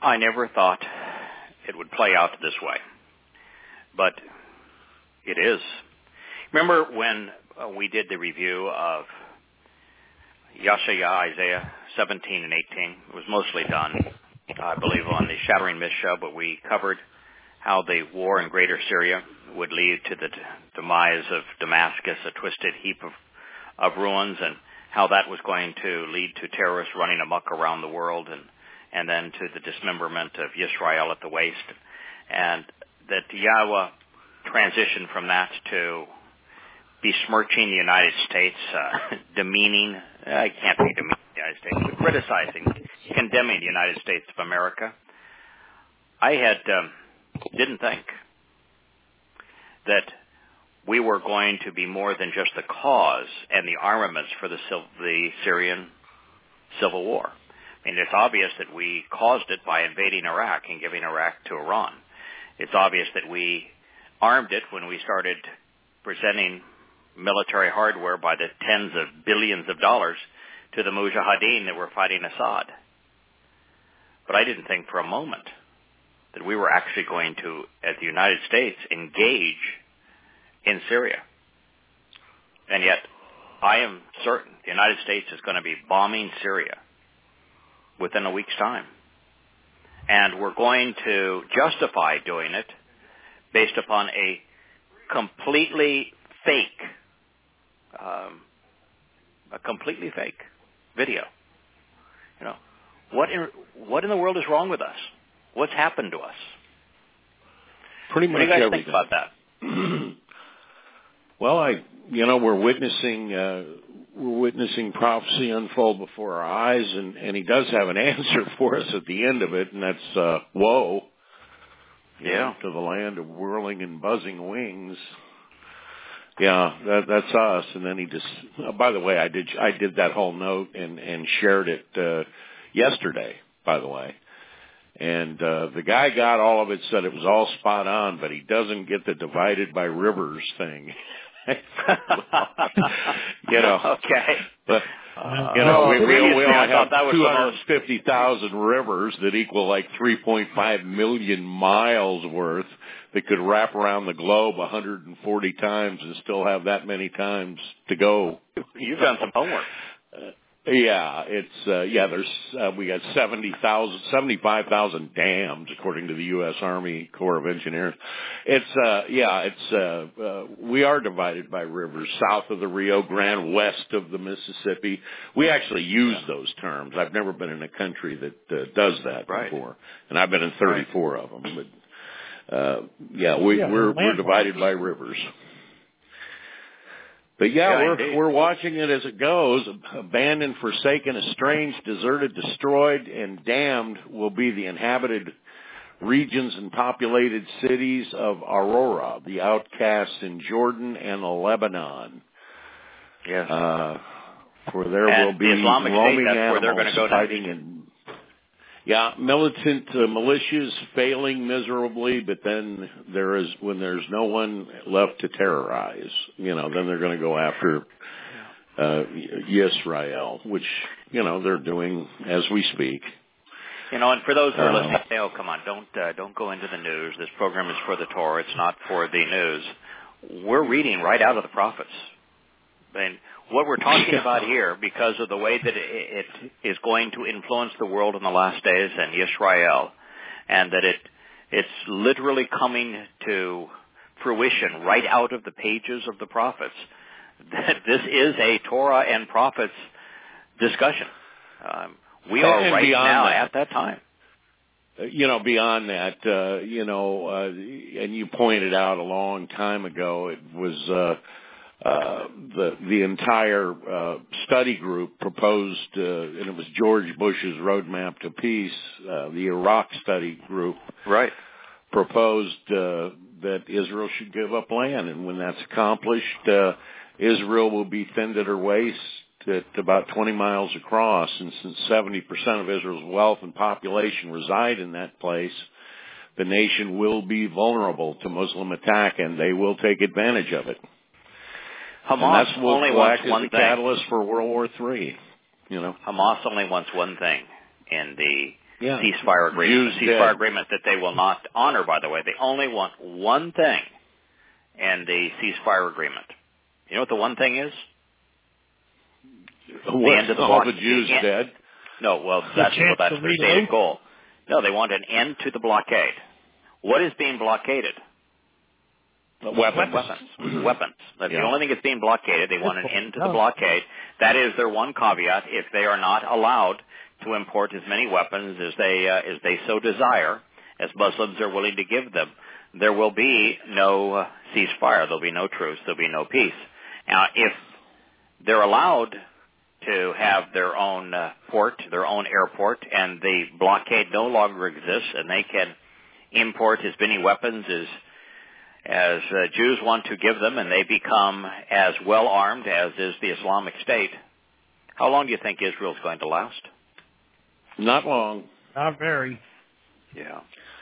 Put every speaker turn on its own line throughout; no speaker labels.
I never thought it would play out this way, but it is. Remember when we did the review of Yeshaya, Isaiah 17 and 18? It was mostly done, I believe, on the Shattering Mist show, but we covered how the war in Greater Syria would lead to the demise of Damascus, a twisted heap of ruins, and how that was going to lead to terrorists running amok around the world, and then to the dismemberment of Israel at the waist, and that Yahweh transitioned from that to besmirching the United States, demeaning, I can't say demeaning the United States, but criticizing, condemning the United States of America. I didn't think that we were going to be more than just the cause and the armaments for the Syrian civil war. I mean, it's obvious that we caused it by invading Iraq and giving Iraq to Iran. It's obvious that we armed it when we started presenting military hardware by the tens of billions of dollars to the Mujahideen that were fighting Assad. But I didn't think for a moment that we were actually going to, as the United States, engage in Syria. And yet, I am certain the United States is going to be bombing Syria within a week's time. And we're going to justify doing it based upon a completely fake video. You know, what in the world is wrong with us? What's happened to us?
Pretty much
what do you guys
everything.
think about that?
Well, we're witnessing prophecy unfold before our eyes, and he does have an answer for us at the end of it, and that's woe.
Yeah,
to the land of whirling and buzzing wings. Yeah, that's us. And then he just. By the way, I did that whole note and shared it yesterday. By the way. And the guy got all of it, said it was all spot on, but he doesn't get the divided by rivers thing.
Okay.
But, we only have 250,000 rivers that equal like 3.5 million miles worth that could wrap around the globe 140 times and still have that many times to go.
You've done some homework.
Yeah, there's we got 75,000 dams according to the U.S. Army Corps of Engineers. We are divided by rivers south of the Rio Grande, west of the Mississippi. We actually use those terms. I've never been in a country that does that before, and I've been in 34 of them. But we're divided by rivers. But we're watching it as it goes. Abandoned, forsaken, estranged, deserted, destroyed, and damned will be the inhabited regions and populated cities of Aurora, the outcasts in Jordan and Lebanon.
Yes.
For there will be
Islamic
roaming
State, that's
animals
where they're going to go
fighting and militant militias failing miserably, but then when there's no one left to terrorize, then they're going to go after Israel, which they're doing as we speak.
And for those who are listening, say, "Oh, come on, don't go into the news. This program is for the Torah. It's not for the news." We're reading right out of the prophets. And what we're talking about here, because of the way that it is going to influence the world in the last days and Israel, and that it's literally coming to fruition right out of the pages of the prophets, that this is a Torah and prophets discussion. We are right now at that time.
Beyond that, and you pointed out a long time ago, it was the entire study group proposed, and it was George Bush's Roadmap to Peace, the Iraq study group, proposed that Israel should give up land, and when that's accomplished, Israel will be thinned at her waist at about 20 miles across, and since 70% of Israel's wealth and population reside in that place, the nation will be vulnerable to Muslim attack, and they will take advantage of it.
Hamas only wants one thing.
Catalyst for World War III.
Hamas only wants one thing in the ceasefire agreement. Ceasefire agreement that they will not honor, by the way. They only want one thing in the ceasefire agreement. You know what the one thing is?
The end of the blockade. All the Jews dead?
No, well, that's their stated goal. No, they want an end to the blockade. What is being blockaded?
Weapons.
That's the only thing that's being blockaded. They want an end to the blockade. That is their one caveat. If they are not allowed to import as many weapons as they so desire, as Muslims are willing to give them, there will be no ceasefire. There'll be no truce. There'll be no peace. Now, if they're allowed to have their own port, their own airport, and the blockade no longer exists, and they can import as many weapons as Jews want to give them, and they become as well armed as is the Islamic State, how long do you think Israel's going to last?
Not long.
Not very.
Yeah.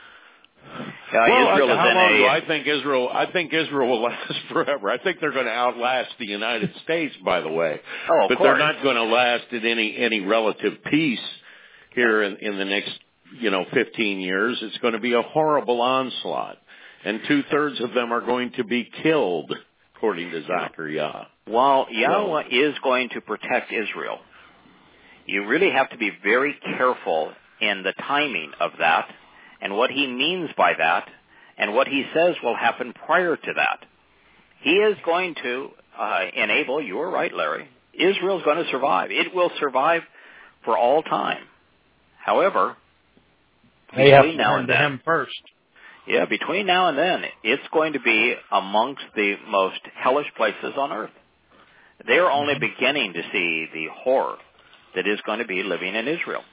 Well, Israel how long do I think Israel? I think Israel will last forever. I think they're going to outlast the United States, by the way.
Oh,
but they're not going to last in any relative peace here in the next 15 years. It's going to be a horrible onslaught, and 2/3 of them are going to be killed, according to Zechariah.
While Yahweh is going to protect Israel, you really have to be very careful in the timing of that, and what he means by that, and what he says will happen prior to that. He is going to enable, you are right, Larry, Israel's going to survive. It will survive for all time. However,
they have to turn to him first.
Yeah, between now and then, it's going to be amongst the most hellish places on earth. They're only beginning to see the horror that is going to be living in Israel.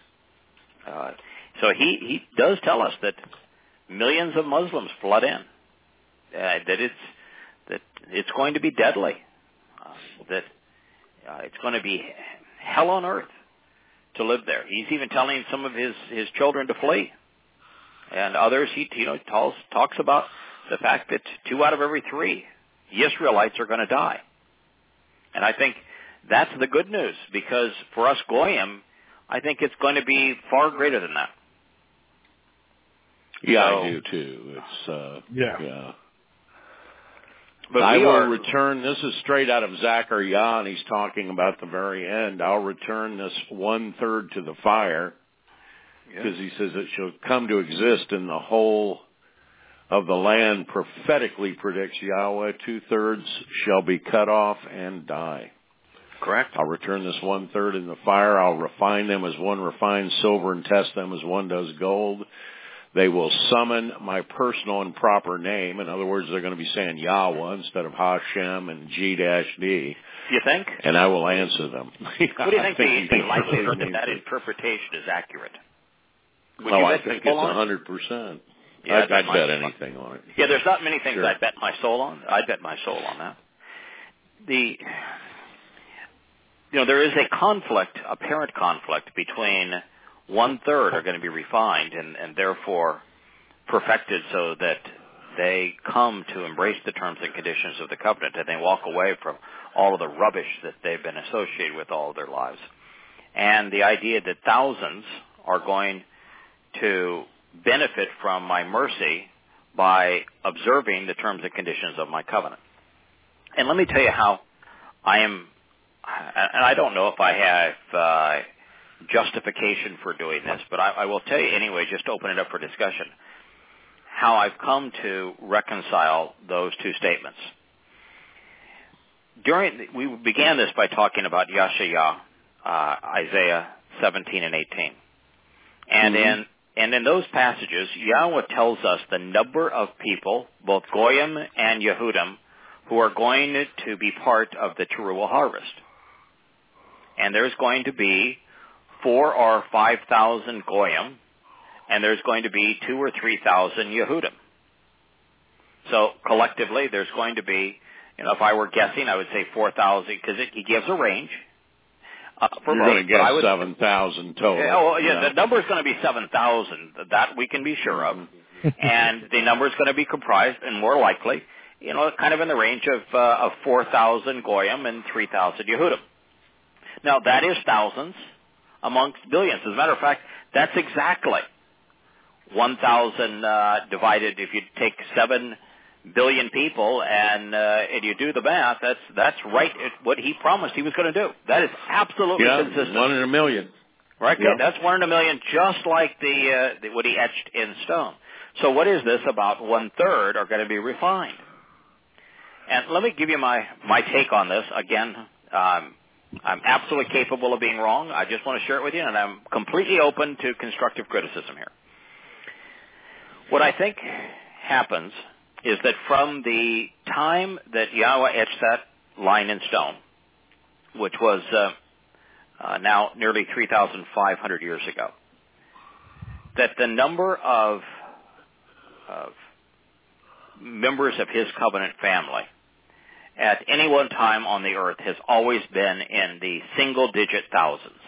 So he does tell us that millions of Muslims flood in, that it's going to be deadly, that it's going to be hell on earth to live there. He's even telling some of his children to flee, and others he talks about the fact that 2 out of every 3 Israelites are going to die, and I think that's the good news, because for us Goyim, I think it's going to be far greater than that.
Yeah, I do too. It's yeah.
But
I will return. This is straight out of Zechariah, and he's talking about the very end. I'll return this 1/3 to the fire, because he says it shall come to exist in the whole of the land. Prophetically predicts Yahweh, 2/3 shall be cut off and die.
Correct.
I'll return this 1/3 in the fire. I'll refine them as one refines silver and test them as one does gold. They will summon my personal and proper name. In other words, they're going to be saying Yahweh instead of Hashem and G-D.
You think?
And I will answer them.
What do you think the likelihood that interpretation is accurate?
I think it's 100%.
Yeah,
I'd bet anything on it.
Yeah, there's not many things I'd bet my soul on. I'd bet my soul on that. There is a conflict, apparent conflict between 1/3 are going to be refined and therefore perfected so that they come to embrace the terms and conditions of the covenant, and they walk away from all of the rubbish that they've been associated with all of their lives. And the idea that thousands are going to benefit from my mercy by observing the terms and conditions of my covenant. And let me tell you how I am, and I don't know if I have justification for doing this, but I will tell you anyway, just to open it up for discussion, how I've come to reconcile those two statements. We began this by talking about Yasha'yah, Isaiah 17 and 18. And in those passages, Yahweh tells us the number of people, both Goyim and Yehudim, who are going to be part of the Teruah harvest. And there's going to be 4,000 or 5,000 Goyim, and there's going to be 2,000 or 3,000 Yehudim. So collectively, there's going to be, if I were guessing, I would say 4,000, because he gives a range.
You're going to get 7,000 total.
The number is going to be 7,000. That we can be sure of. And the number is going to be comprised, and more likely, kind of in the range of 4,000 Goyim and 3,000 Yehudim. Now, that is thousands amongst billions. As a matter of fact, that's exactly 1,000 divided. If you take 7 billion people and you do the math, that's right at what he promised he was going to do. That is absolutely consistent.
1 in a million.
Right, that's 1 in a million, just like what he etched in stone. So what is this? About 1/3 are going to be refined. And let me give you my take on this. Again, I'm absolutely capable of being wrong. I just want to share it with you, and I'm completely open to constructive criticism here. What I think happens is that from the time that Yahweh etched that line in stone, which was now nearly 3,500 years ago, that the number of members of his covenant family at any one time on the earth has always been in the single-digit thousands.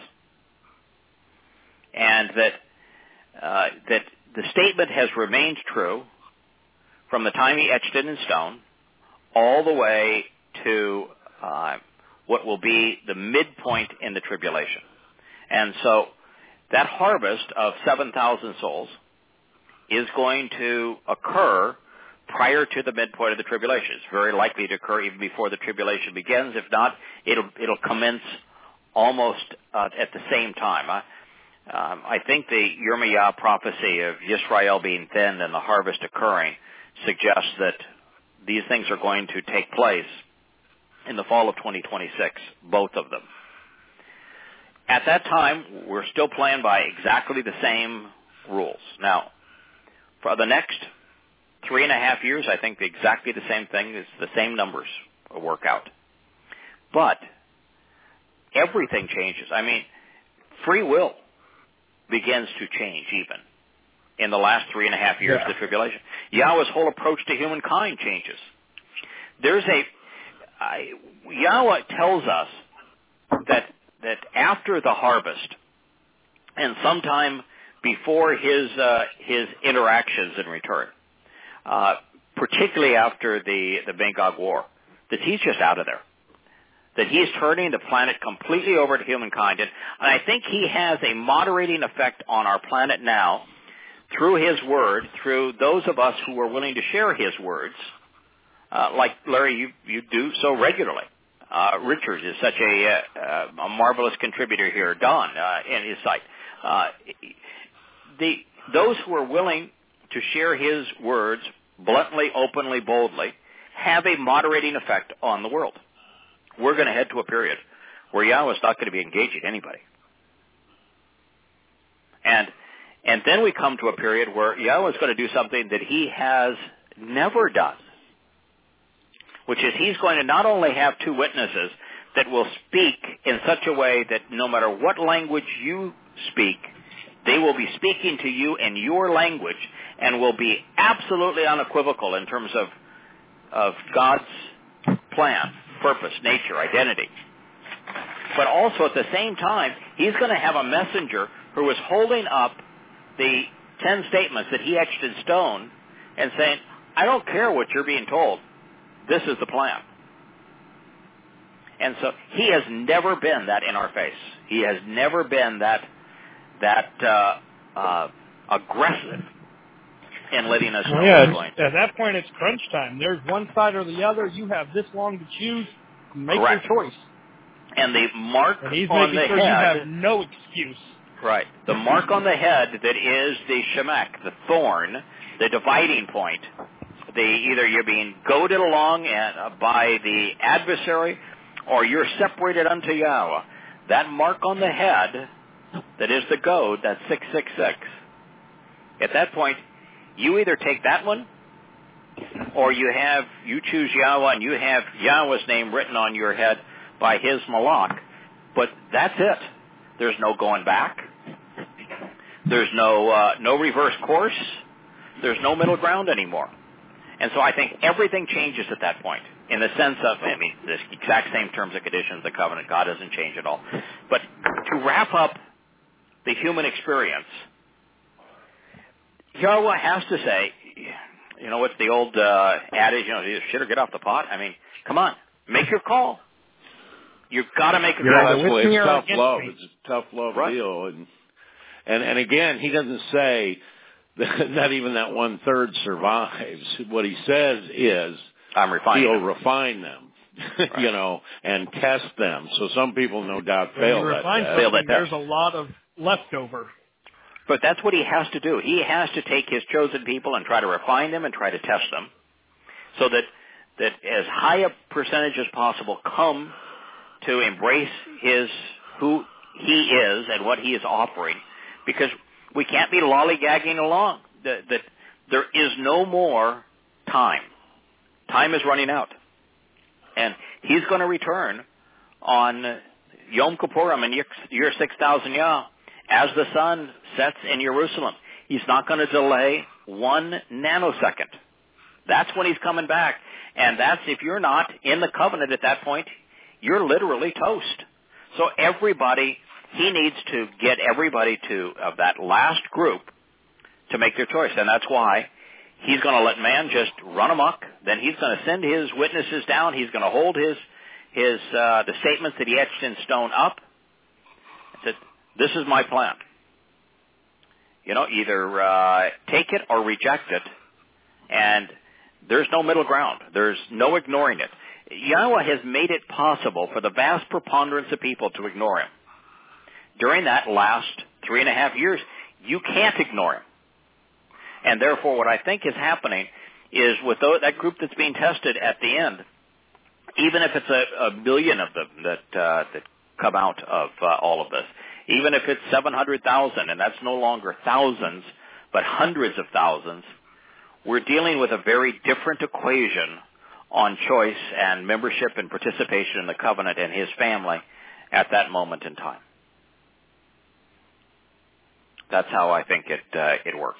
And that the statement has remained true from the time he etched it in stone all the way to what will be the midpoint in the tribulation. And so that harvest of 7,000 souls is going to occur prior to the midpoint of the tribulation. It's very likely to occur even before the tribulation begins. If not, it'll commence almost at the same time. I think the Yirmiyah prophecy of Yisrael being thinned and the harvest occurring suggests that these things are going to take place in the fall of 2026, both of them. At that time, we're still playing by exactly the same rules. Now, for the next 3.5 years, I think exactly the same thing. It's the same numbers will work out. But everything changes. I mean, free will begins to change even in the last 3.5 years of the tribulation. Yahweh's whole approach to humankind changes. Yahweh tells us that after the harvest and sometime before his interactions in return, particularly after the Magog War, that he's just out of there. That he's turning the planet completely over to humankind. And I think he has a moderating effect on our planet now through his word, through those of us who are willing to share his words, like Larry, you do so regularly. Richard is such a marvelous contributor here. Don, in his site. Those who are willing to share his words bluntly, openly, boldly, have a moderating effect on the world. We're going to head to a period where Yahweh's not going to be engaging anybody. And then we come to a period where Yahweh's going to do something that he has never done, which is he's going to not only have 2 witnesses that will speak in such a way that no matter what language you speak, they will be speaking to you in your language and will be absolutely unequivocal in terms of God's plan, purpose, nature, identity. But also at the same time, he's going to have a messenger who is holding up the 10 statements that he etched in stone and saying, I don't care what you're being told. This is the plan. And so he has never been that in our face. He has never been that aggressive in letting us know.
At that point, it's crunch time. There's one side or the other. You have this long to choose. Make your choice.
And the mark
and he's
on
making
the
sure
head.
You have no excuse.
Right. The mark on the head that is the shemek, the thorn, the dividing point. Either you're being goaded along by the adversary, or you're separated unto Yahweh. That mark on the head, that is the goad, that's 666. At that point, you either take that one, or you choose Yahweh and you have Yahweh's name written on your head by his malach. But that's it. There's no going back. There's no reverse course. There's no middle ground anymore. And so I think everything changes at that point in the sense of, the exact same terms and conditions of the covenant. God doesn't change at all. But to wrap up the human experience, Yahweh has to say, what's the old adage, shit or get off the pot? Come on, make your call. You've got to make a
choice.
It's tough love. It's a tough love deal. And again, he doesn't say that not even that 1/3 survives. What he says is, he'll refine them. And test them. So some people, no doubt, fail that test.
There's a lot of leftover.
But that's what he has to do. He has to take his chosen people and try to refine them and try to test them, so that as high a percentage as possible come to embrace who he is and what he is offering, because we can't be lollygagging along. That there is no more time. Time is running out. And he's going to return on Yom Kippurim in year 6,000 Yah as the sun sets in Jerusalem. He's not going to delay 1 nanosecond. That's when he's coming back. And that's, if you're not in the covenant at that point, you're literally toast. So he needs to get everybody of that last group to make their choice. And that's why he's going to let man just run amok. Then he's going to send his witnesses down. He's going to hold the statements that he etched in stone up. Said, "This is my plan. Either take it or reject it." And there's no middle ground. There's no ignoring it. Yahweh has made it possible for the vast preponderance of people to ignore him. During that last 3.5 years, you can't ignore him. And therefore, what I think is happening is with that group that's being tested at the end, even if it's a million of them that come out of all of this, even if it's 700,000, and that's no longer thousands, but hundreds of thousands, we're dealing with a very different equation on choice and membership and participation in the covenant and his family at that moment in time. That's how I think it works.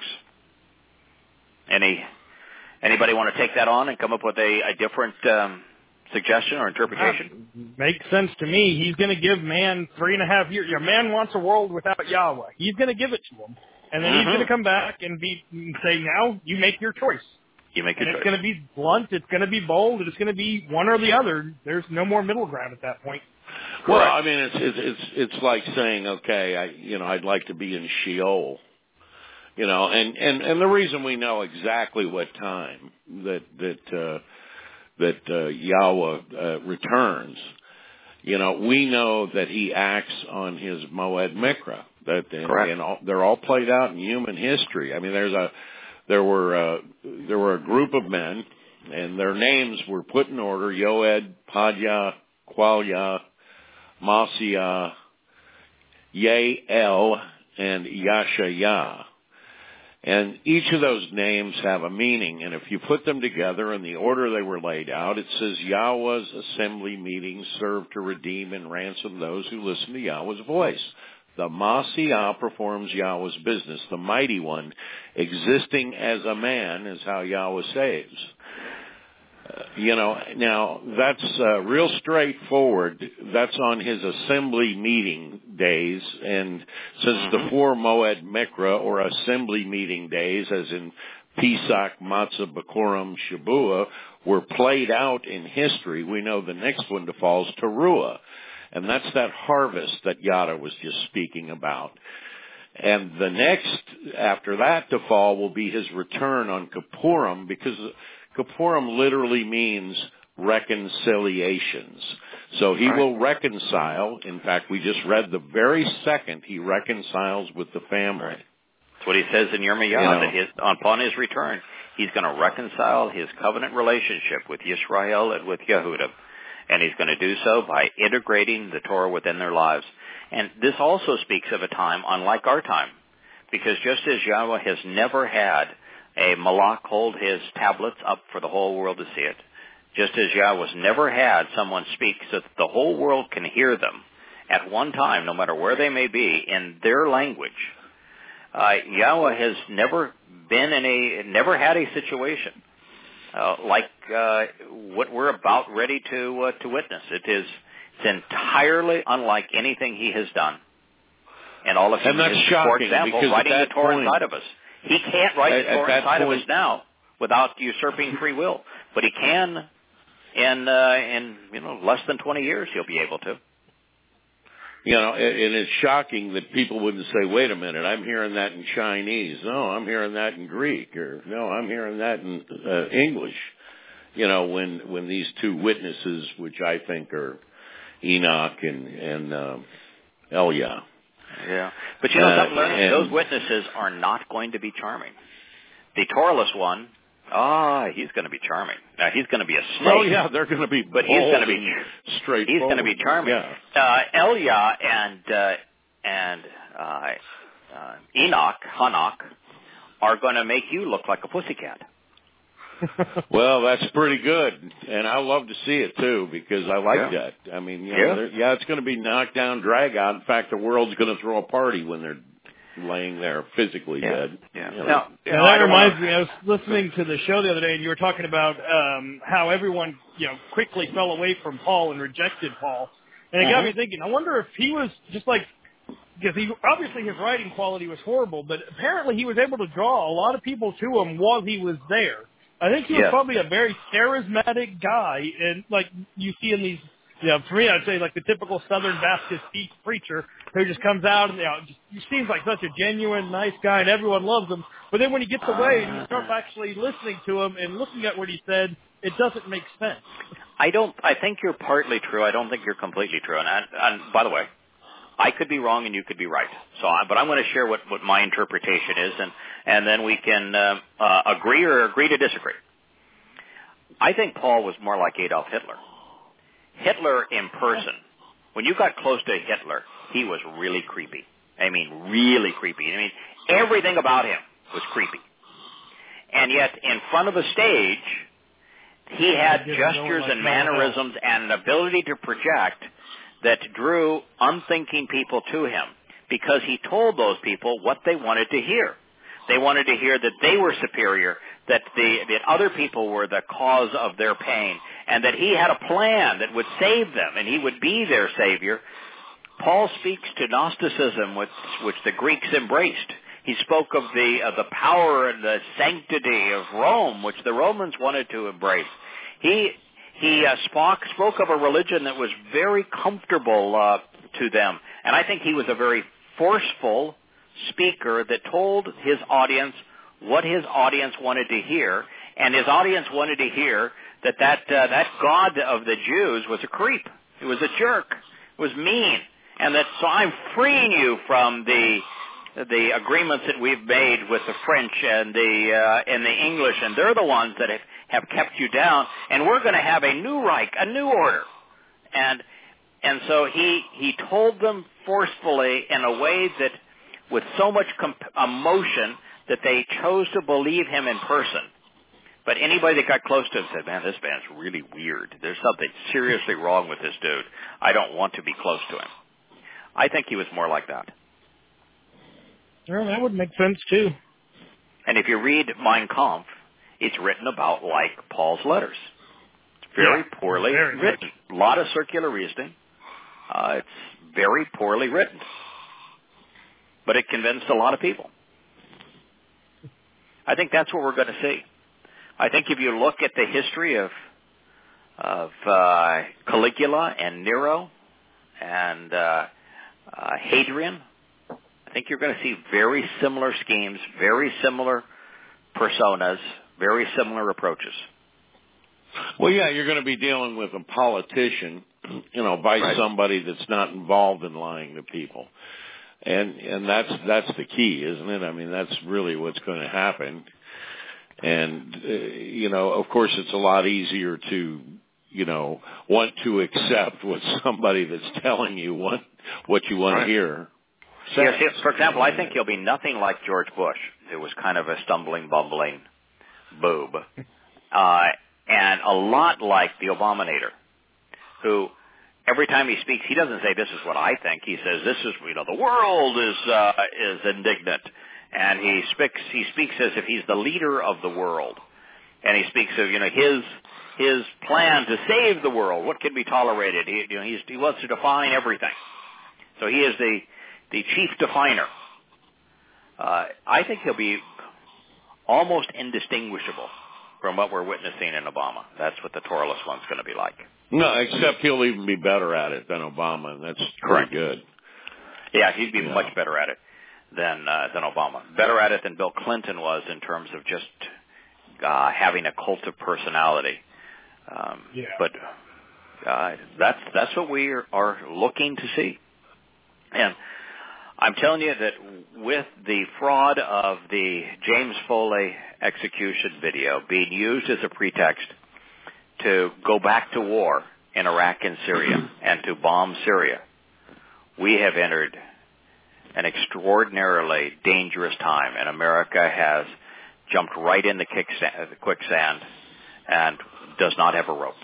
Anybody want to take that on and come up with a different suggestion or interpretation?
Makes sense to me. He's going to give man 3.5 years. Man wants a world without Yahweh. He's going to give it to him. And then he's going to come back and say, now you make your choice.
You make your choice.
It's going to be blunt. It's going to be bold. It's going to be one or the other. There's no more middle ground at that point.
Well, I mean, it's like saying, okay, I'd like to be in Sheol. And the reason we know exactly what time that Yahweh returns, we know that he acts on his Moed Mikra. They're all played out in human history. I mean, there were a group of men, and their names were put in order: Yoed, Padya, Qualia, Masiah, Yael, and Yashayah. And each of those names have a meaning, and if you put them together in the order they were laid out, it says Yahweh's assembly meetings serve to redeem and ransom those who listen to Yahweh's voice. The Masiah performs Yahweh's business. The Mighty One, existing as a man, is how Yahweh saves. Now that's real straightforward. That's on his assembly meeting days, and since the 4 Moed Mikra, or assembly meeting days, as in Pesach, Matzah, Bikurim, Shabuah, were played out in history, we know the next one falls to Teruah, and that's that harvest that Yada was just speaking about. And the next, after that to fall, will be his return on Kippurim, because Kippurim literally means reconciliations. So he will reconcile. In fact, we just read the very second he reconciles with the family.
That's what he says in Yirmiyah, that upon his return, he's going to reconcile his covenant relationship with Yisrael and with Yehudah. And he's going to do so by integrating the Torah within their lives. And this also speaks of a time unlike our time, because just as Yahweh has never had a malach hold his tablets up for the whole world to see it, just as Yahweh's never had someone speak so that the whole world can hear them at one time, no matter where they may be, in their language, Yahweh has never had a situation like what we're about ready to witness. It's entirely unlike anything he has done in all of his history. For example, writing the Torah inside of us. He can't write the Torah inside of us now without usurping free will, but he can in less than 20 years he'll be able to.
And it's shocking that people wouldn't say, wait a minute, I'm hearing that in Chinese. No, I'm hearing that in Greek. Or, no, I'm hearing that in English. When these two witnesses, which I think are Enoch and Elia.
Yeah. But something, Larry, those witnesses are not going to be charming. The Toralist one, he's going to be charming. Now, he's going to be a snake.
Oh, yeah, they're going to be bold, but he's going to be straightforward.
He's going to be charming.
Yeah.
Elia and Hanok, are going to make you look like a pussycat.
Well, that's pretty good, and I love to see it too because I like that. I mean, it's going to be knockdown, drag out. In fact, the world's going to throw a party when they're laying there physically dead.
Yeah. Now, that reminds me. I was listening to the show the other day, and you were talking about how everyone, quickly fell away from Paul and rejected Paul, and it got me thinking. I wonder if he was just like. Because obviously his writing quality was horrible, but apparently he was able to draw a lot of people to him while he was there. I think he was probably a very charismatic guy, and like you see in these, for me, I'd say like the typical Southern Baptist preacher who just comes out and he seems like such a genuine, nice guy, and everyone loves him. But then when he gets away and you start actually listening to him and looking at what he said, it doesn't make sense.
I think you're partly true. I don't think you're completely true. And by the way, I could be wrong and you could be right. But I'm going to share what my interpretation is, and then we can agree to disagree. I think Paul was more like Adolf Hitler. Hitler in person, when you got close to Hitler, he was really creepy. I mean, really creepy. I mean, everything about him was creepy. And yet, in front of the stage, he had gestures and mannerisms and an ability to project that drew unthinking people to him because he told those people what they wanted to hear. They wanted to hear that they were superior, that other people were the cause of their pain, and that he had a plan that would save them, and he would be their savior. Paul speaks to Gnosticism, which the Greeks embraced. He spoke of the power and the sanctity of Rome, which the Romans wanted to embrace. He spoke of a religion that was very comfortable to them. And I think he was a very forceful speaker that told his audience what his audience wanted to hear. And his audience wanted to hear that God of the Jews was a creep. He was a jerk. It was mean. And so I'm freeing you from the agreements that we've made with the French and the English, and they're the ones that have kept you down, and we're going to have a new Reich, a new order. And so he told them forcefully in a way that with so much emotion that they chose to believe him in person. But anybody that got close to him said, man, this man's really weird. There's something seriously wrong with this dude. I don't want to be close to him. I think he was more like that.
Well, that would make sense, too.
And if you read Mein Kampf, it's written about like Paul's letters. It's very poorly written. A lot of circular reasoning. It's very poorly written. But it convinced a lot of people. I think that's what we're going to see. I think if you look at the history of Caligula and Nero and Hadrian, I think you're going to see very similar schemes, very similar personas, very similar approaches.
Well, yeah, you're going to be dealing with a politician, by somebody that's not involved in lying to people. And that's the key, isn't it? I mean, that's really what's going to happen. And, of course, it's a lot easier to, want to accept what somebody that's telling you what you want to hear.
Yes, for example, I think he'll be nothing like George Bush, who was kind of a stumbling, bumbling boob. And a lot like the Obamanator, who every time he speaks, he doesn't say, this is what I think. He says, this is, the world is indignant. And he speaks as if he's the leader of the world. And he speaks of, his plan to save the world. What can be tolerated? He wants to define everything. So he is the chief definer. I think he'll be almost indistinguishable from what we're witnessing in Obama. That's what the Toralist one's going to be like.
No, except he'll even be better at it than Obama, and that's
Correct.
pretty good.
Yeah, he'd be much better at it than Obama. Better at it than Bill Clinton was in terms of just having a cult of personality. But that's what we are looking to see. And I'm telling you that with the fraud of the James Foley execution video being used as a pretext to go back to war in Iraq and Syria and to bomb Syria, we have entered an extraordinarily dangerous time, and America has jumped right in the quicksand and does not have a rope.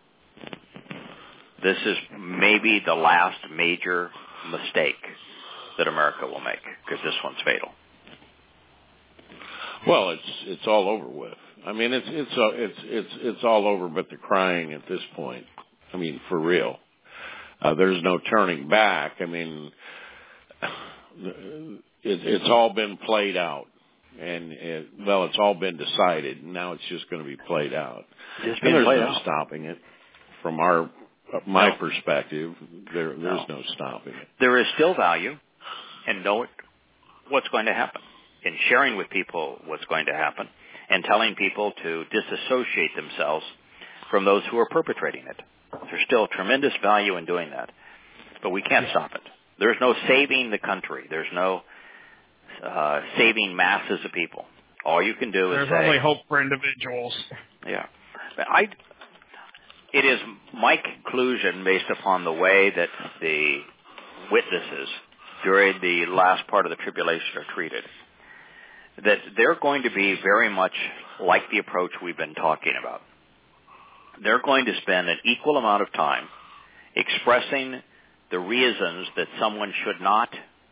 This is maybe the last major mistake that America will make, because this one's fatal.
Well, it's all over with. I mean, it's all over but the crying at this point. I mean, for real. There's no turning back. I mean, it's all been played out, and it's all been decided. And now it's just going to be played out.
There's
no stopping it. From my perspective, there's no stopping it.
There is still value in knowing what's going to happen, in sharing with people what's going to happen, and telling people to disassociate themselves from those who are perpetrating it. There's still tremendous value in doing that, but we can't stop it. There's no saving the country. There's no saving masses of people. All you can do is
there's only hope for individuals.
Yeah. It is my conclusion, based upon the way that the witnesses during the last part of the tribulation are treated, that they're going to be very much like the approach we've been talking about. They're going to spend an equal amount of time expressing the reasons that someone should not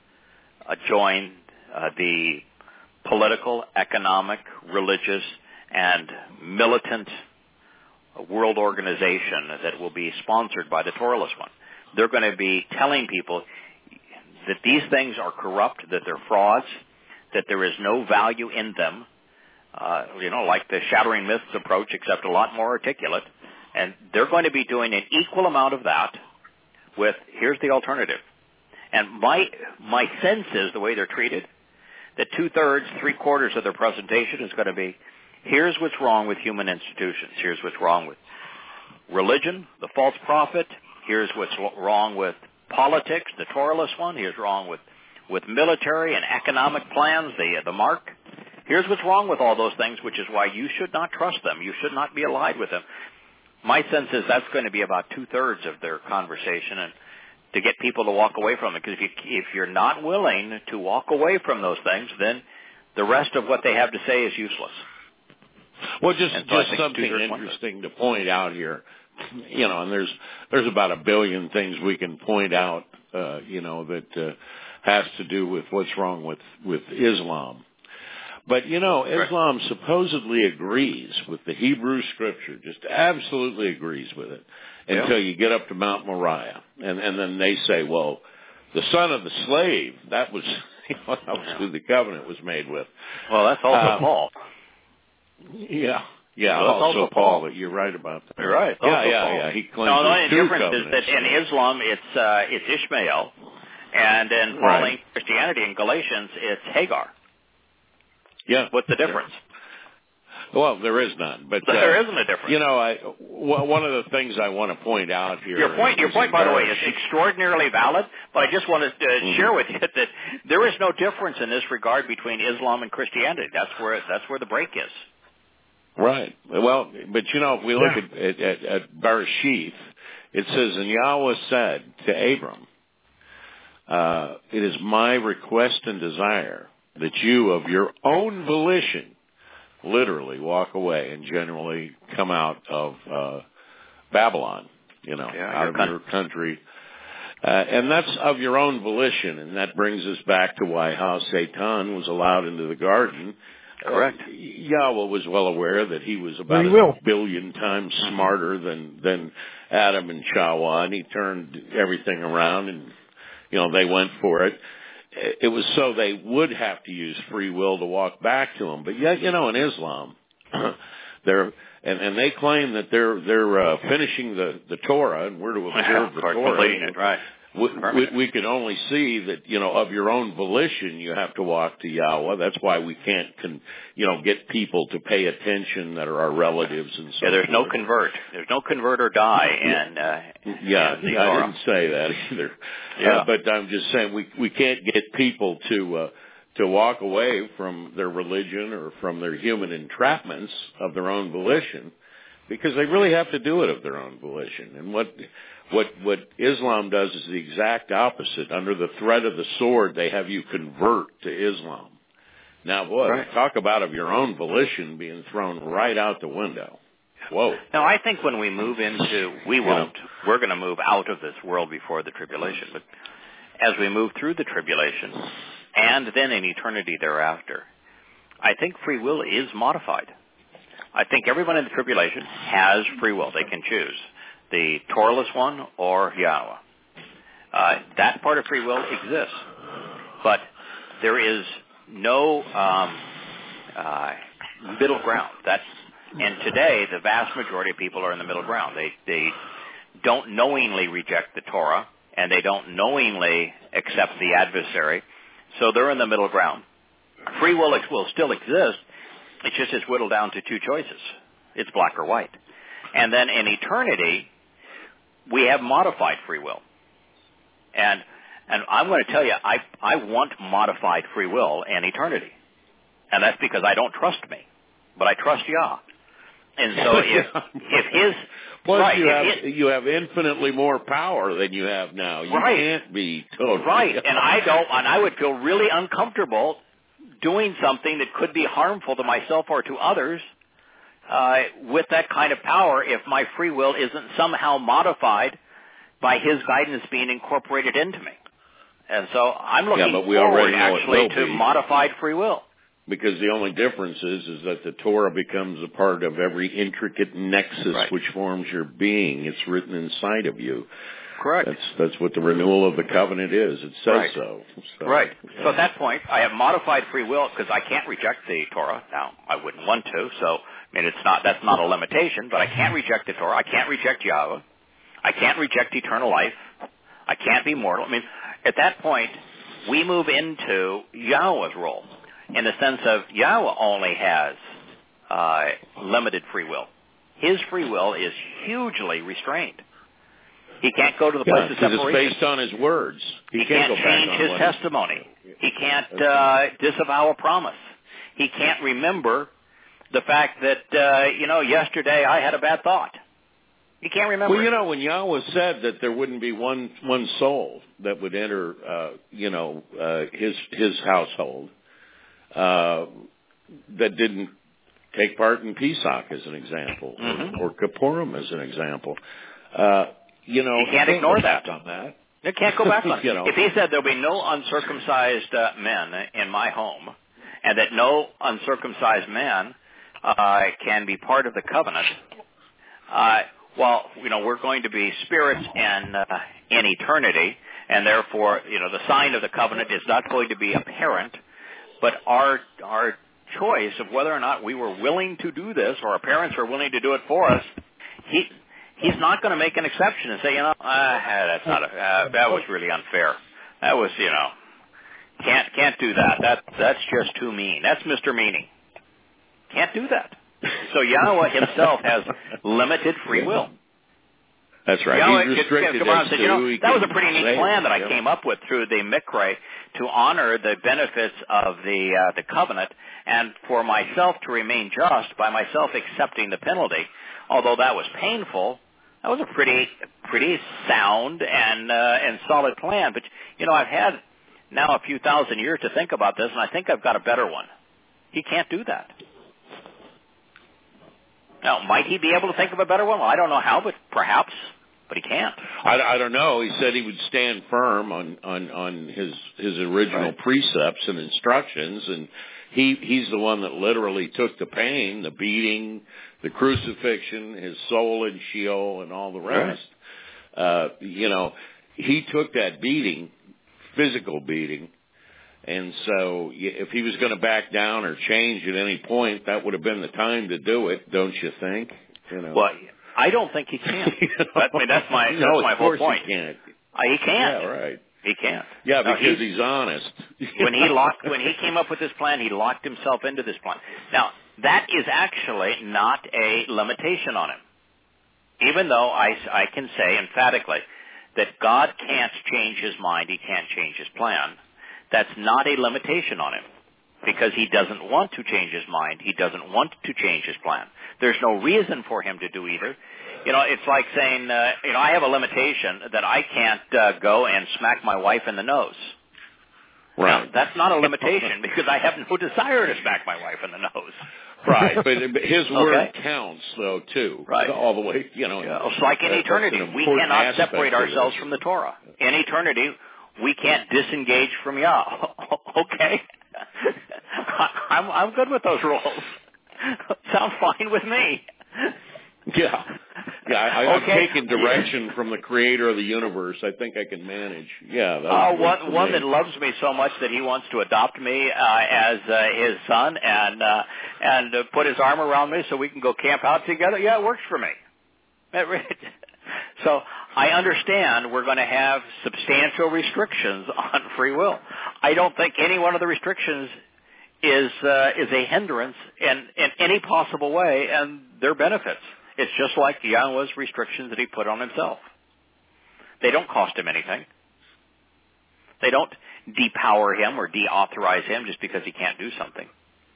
join the political, economic, religious, and militant world organization that will be sponsored by the Toralist one. They're going to be telling people that these things are corrupt, that they're frauds, that there is no value in them, like the Shattering Myths approach, except a lot more articulate. And they're going to be doing an equal amount of that with, here's the alternative. And my sense is, the way they're treated, that 2/3, 3/4 of their presentation is going to be, here's what's wrong with human institutions. Here's what's wrong with religion, the false prophet. Here's what's wrong with politics, the Toralist one. Here's wrong with military and economic plans, the Mark. Here's what's wrong with all those things, which is why you should not trust them. You should not be allied with them. My sense is that's going to be about 2/3 of their conversation, and to get people to walk away from it. Because if you're not willing to walk away from those things, then the rest of what they have to say is useless.
Well, just something interesting to point out here, and there's about a billion things we can point out, that has to do with what's wrong with Islam. But, Islam supposedly agrees with the Hebrew scripture, just absolutely agrees with it, until you get up to Mount Moriah. And then they say, well, the son of the slave, that was who the covenant was made with.
Well, that's also Paul.
Yeah,
well,
also Paul. You're right about that.
You're right.
Yeah. He claims
the only
two
difference
covenants.
is that in Islam it's Ishmael, and in following Christianity in Galatians it's Hagar.
Yeah.
What's the difference?
Well, there is none. But
there isn't a difference.
One of the things I want to point out here.
Your point, by the way, is extraordinarily valid. But I just want to share with you that there is no difference in this regard between Islam and Christianity. That's where the break is.
Right. Well, but if we look at Bereshith, it says, and Yahweh said to Abram, it is my request and desire that you of your own volition literally walk away and generally come out of Babylon, out of your country. And that's of your own volition, and that brings us back to why Satan was allowed into the garden.
Correct.
Yahweh was well aware that he was about a billion times smarter than Adam and Chawah, and he turned everything around, and they went for it. It was so they would have to use free will to walk back to him. But yet, in Islam, And they claim that they're finishing the Torah, and we're to observe the Torah.
Completing it, right.
We can only see that, of your own volition, you have to walk to Yahweh. That's why we can't, get people to pay attention that are our relatives and so.
Yeah, there's no convert. There's no convert or die, and
I didn't say that either.
Yeah.
But I'm just saying we can't get people to walk away from their religion or from their human entrapments of their own volition, because they really have to do it of their own volition. And what Islam does is the exact opposite. Under the threat of the sword, they have you convert to Islam. Now, boy,
right.
Talk about of your own volition being thrown right out the window. Whoa.
Now, I think when we move into, we're going to move out of this world before the tribulation, but as we move through the tribulation and then in eternity thereafter, I think free will is modified. I think everyone in the tribulation has free will. They can choose the Torahless one or Yahweh. That part of free will exists, but there is no middle ground. And today, the vast majority of people are in the middle ground. They don't knowingly reject the Torah, and they don't knowingly accept the adversary, so they're in the middle ground. Free will still exist. It's just it's whittled down to two choices. It's black or white. And then in eternity, we have modified free will. And I'm going to tell you, I want modified free will in eternity. And that's because I don't trust me, but I trust Yah. And so if his...
Plus,
right,
you have infinitely more power than you have now. You
right.
can't be totally...
Right, and I would feel really uncomfortable doing something that could be harmful to myself or to others with that kind of power if my free will isn't somehow modified by his guidance being incorporated into me. And so I'm looking forward actually to modified free will.
Because the only difference is that the Torah becomes a part of every intricate nexus
right.
which forms your being. It's written inside of you.
Correct.
That's what the renewal of the covenant is. It says
right.
so.
Right.
Yeah.
So at that point, I have modified free will because I can't reject the Torah. Now, I wouldn't want to. So, that's not a limitation, but I can't reject the Torah. I can't reject Yahweh. I can't reject eternal life. I can't be mortal. At that point, we move into Yahweh's role in the sense of Yahweh only has limited free will. His free will is hugely restrained. He can't go to the place of separation.
It's based on his words.
He can't change his testimony. He can't disavow a promise. He can't remember the fact that, yesterday I had a bad thought. He can't remember.
Well, when Yahweh said that there wouldn't be one soul that would enter, his household, that didn't take part in Pesach as an example,
mm-hmm.
or Kippurim as an example.
You can't ignore that.
On that.
You can't go back on it. If he said there'll be no uncircumcised men in my home, and that no uncircumcised man can be part of the covenant, we're going to be spirits in eternity, and therefore, the sign of the covenant is not going to be apparent. But our choice of whether or not we were willing to do this, or our parents were willing to do it for us, he's not going to make an exception and say, that's not that was really unfair. That was, can't do that. That's just too mean. That's Mr. Meanie. Can't do that. So Yahweh himself has limited free will.
That's right.
Yahweh
He's restricted
that was a pretty neat plan that I came up with through the Mikra to honor the benefits of the covenant, and for myself to remain just by myself accepting the penalty. Although that was painful, that was a pretty sound and solid plan. But I've had now a few thousand years to think about this, and I think I've got a better one. He can't do that. Now, might he be able to think of a better one? Well, I don't know how, but perhaps. But he can't.
I don't know. He said he would stand firm on his original
right.
precepts and instructions, and he's the one that literally took the pain, the beating, the crucifixion, his soul in Sheol, and all the rest. Right. He took that beating, physical beating, And so if he was going to back down or change at any point, that would have been the time to do it, don't you think?
Well, I don't think he can. That's my whole point.
He can't.
He can't.
Yeah, right.
He can't.
Yeah, because he's honest.
when he came up with this plan, he locked himself into this plan. Now, that is actually not a limitation on him. Even though I can say emphatically that God can't change his mind, he can't change his plan, that's not a limitation on him, because he doesn't want to change his mind. He doesn't want to change his plan. There's no reason for him to do either. It's like saying, I have a limitation that I can't go and smack my wife in the nose.
Right.
Now, that's not a limitation, because I have no desire to smack my wife in the nose.
Right, but his word counts, though, too.
Right.
All the way,
It's like in eternity. We cannot separate ourselves from the Torah. In eternity, we can't disengage from Yah. Okay? I'm good with those rules. Sounds fine with me.
Yeah. I've taken direction from the creator of the universe. I think I can manage. Yeah.
One that loves me so much that he wants to adopt me as his son and put his arm around me so we can go camp out together. Yeah, it works for me. So I understand we're going to have substantial restrictions on free will. I don't think any one of the restrictions is a hindrance in any possible way, and they're benefits. It's just like Yahweh's restrictions that he put on himself. They don't cost him anything. They don't depower him or deauthorize him just because he can't do something.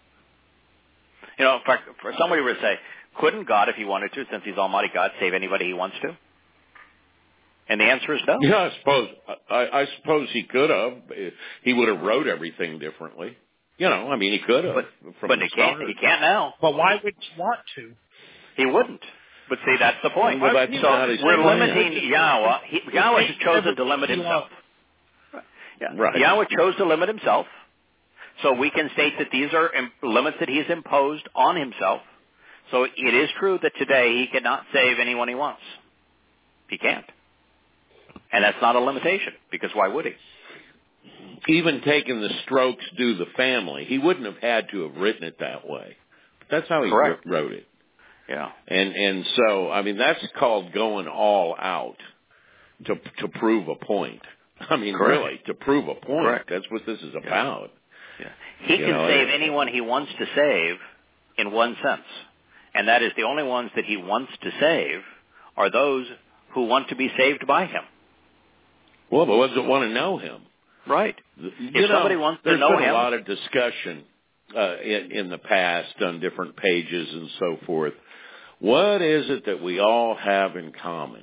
In fact, for somebody were to say, couldn't God, if he wanted to, since he's Almighty God, save anybody he wants to? And the answer is no.
Yeah, I suppose he could have. He would have wrote everything differently. He could have.
But he can't. He can't now.
But why would he want to?
He wouldn't. But see, that's the point.
Well, that's
we're limiting Yahweh. Yahweh has chosen to limit himself.
Right.
Yahweh chose to limit himself. So we can state that these are limits that he's imposed on himself. So it is true that today he cannot save anyone he wants. He can't. And that's not a limitation, because why would he?
Even taking the strokes due the family, he wouldn't have had to have written it that way. That's how he wrote it.
Yeah.
And so, that's called going all out to prove a point. Really, to prove a point.
Correct.
That's what this is about.
Yeah. He can save anyone he wants to save in one sense. And that is the only ones that he wants to save are those who want to be saved by him.
Well, the ones that want to know him.
Right. If somebody wants to know him.
There's been a lot of discussion in the past on different pages and so forth. What is it that we all have in common?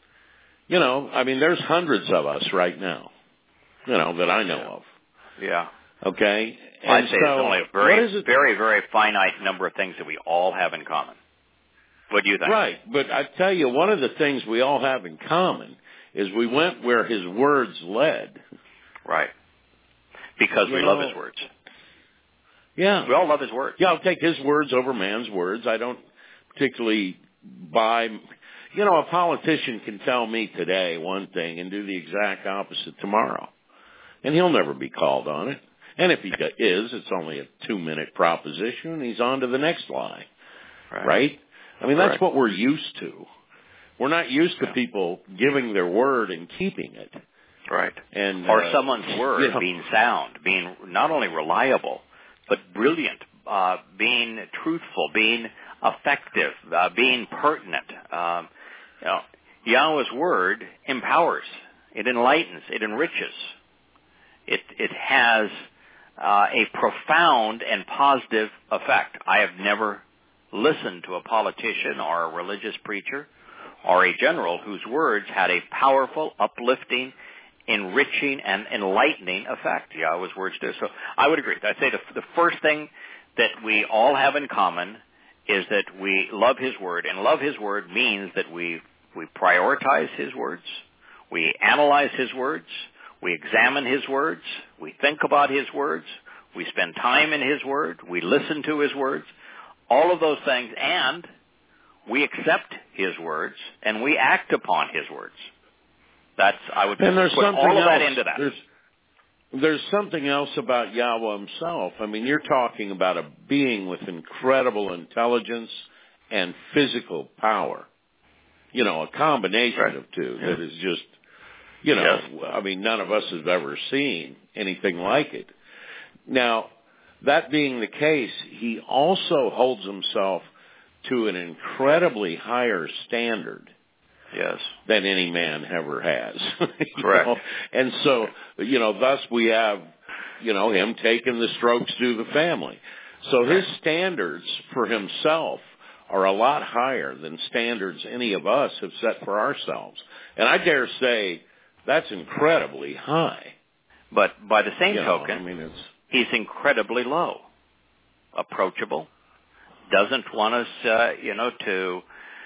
There's hundreds of us right now, that I know of.
Yeah.
Okay?
I'd say it's only a very, very, very finite number of things that we all have in common. What do you think?
Right. But I tell you, one of the things we all have in common is we went where his words led.
Right. Because we love his words.
Yeah.
We all love his words.
Yeah, I'll take his words over man's words. I don't particularly buy... a politician can tell me today one thing and do the exact opposite tomorrow. And he'll never be called on it. And if he is, it's only a 2-minute proposition, and he's on to the next lie. Right? That's what we're used to. We're not used to people giving their word and keeping it.
Right.
And
or someone's word being sound, being not only reliable, but brilliant, being truthful, being effective, being pertinent. Yahweh's word empowers. It enlightens. It enriches. It has a profound and positive effect. I have never listened to a politician or a religious preacher or a general whose words had a powerful, uplifting, enriching, and enlightening effect. Yahweh's words do. So I would agree. I'd say the first thing that we all have in common is that we love his word. And love his word means that we prioritize his words. We analyze his words. We examine his words. We think about his words. We spend time in his word. We listen to his words. All of those things. And we accept his words and we act upon his words. I would put all of that into that.
there's something else about Yahweh himself. I mean, you're talking about a being with incredible intelligence and physical power. You know, a combination of two that is just, you know, I mean, none of us have ever seen anything like it. Now, that being the case, he also holds himself to an incredibly higher standard than any man ever has.
Correct.
Know? And so, you know, thus we have, you know, him taking the strokes through the family. So his standards for himself are a lot higher than standards any of us have set for ourselves. And I dare say that's incredibly high.
But by the same
you know,
token,
I mean,
he's incredibly low, approachable, doesn't want us, you know, to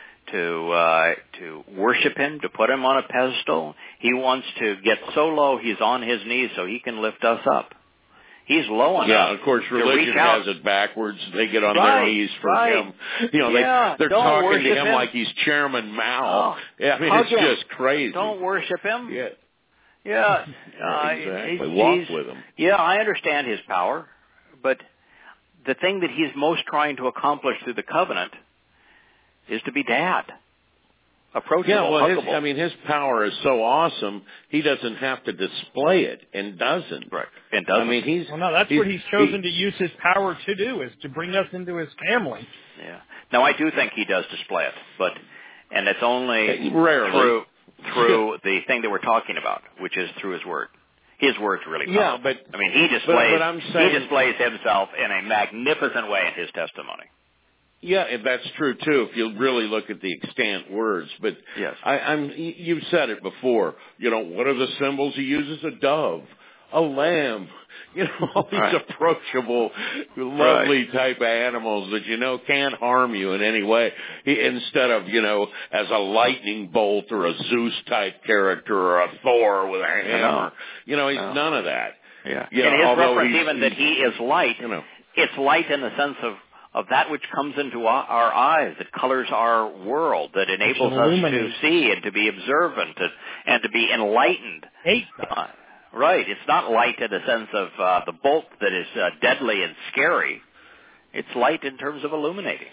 worship him, to put him on a pedestal. He wants to get so low he's on his knees so he can lift us up. He's low enough.
Yeah, of course, religion has it backwards. They get on their knees for him. You know, they're talking to him like he's Chairman Mao. Yeah, I mean, it's just crazy.
Don't worship him.
Yeah.
Yeah.
Exactly. Walk with him.
Yeah, I understand his power, but the thing that he's most trying to accomplish through the covenant is to be dad. Approachable,
yeah, well,
huggable.
his power is so awesome, he doesn't have to display it, and doesn't.
Right, and doesn't.
I mean,
that's what he's chosen to use his power to do, is to bring us into his family.
Yeah. Now, I do think he does display it, and it's only
rarely
through the thing that we're talking about, which is through his word. His word's really powerful.
Yeah, but
I mean, he displays himself in a magnificent way in his testimony.
Yeah, that's true too. If you really look at the extant words, but
yes,
you've said it before. You know, what are the symbols he uses? A dove, a lamb. You know, all these approachable, lovely type of animals that you know can't harm you in any way. Instead of as a lightning bolt or a Zeus type character or a Thor with a hammer. You know, he's none of that.
Yeah,
you
and
know,
his reference even that he is light. You know, it's light in the sense of that which comes into our eyes, that colors our world, that enables us to see and to be observant and to be enlightened. Right. It's not light in the sense of the bolt that is deadly and scary. It's light in terms of illuminating,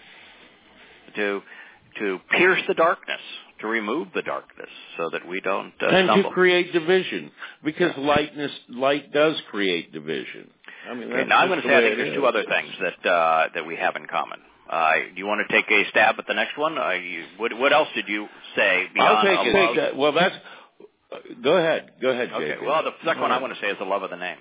to pierce the darkness, to remove the darkness so that we don't
and
stumble.
To create division, because light does create division. I mean,
now I'm going to say I think there's two other things that we have in common. Do you want to take a stab at the next one? What else did you say beyond
take that. Well, that's. Go ahead. Okay.
JP. Well, the second one I want to say is the love of the name.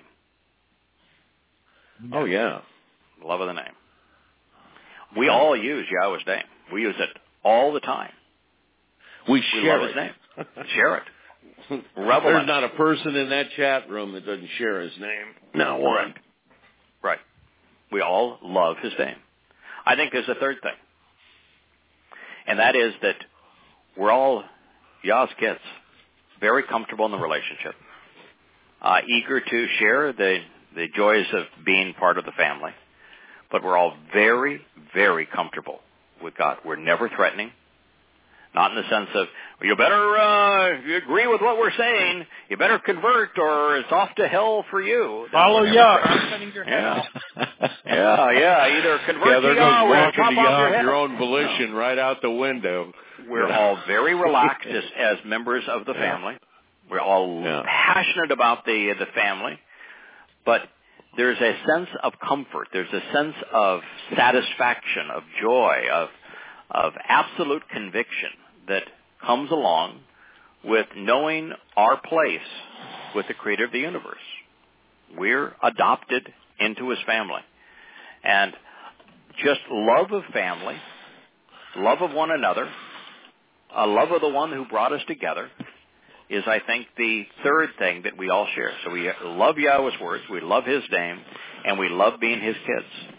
Oh yeah,
love of the name. We all use Yahweh's name. We use it all the time.
We share
love his name. Share it. Revel
There's not a person in that chat room that doesn't share his name. Not one.
Right. We all love his name. I think there's a third thing, and that is that we're all Yah's kids, very comfortable in the relationship, eager to share the joys of being part of the family, but we're all very, very comfortable with God. We're never threatening. Not in the sense of, you better you agree with what we're saying, you better convert, or it's off to hell for you.
Follow Yah, I'm cutting your head off.
Yeah, either convert to Yah or chop off your head.
Your own volition right out the window.
We're all very relaxed as members of the family. We're all passionate about the family, but there's a sense of comfort. There's a sense of satisfaction, of joy, of absolute conviction that comes along with knowing our place with the Creator of the universe. We're adopted into His family. And just love of family, love of one another, a love of the one who brought us together is, I think, the third thing that we all share. So we love Yahweh's words, we love His name, and we love being His kids.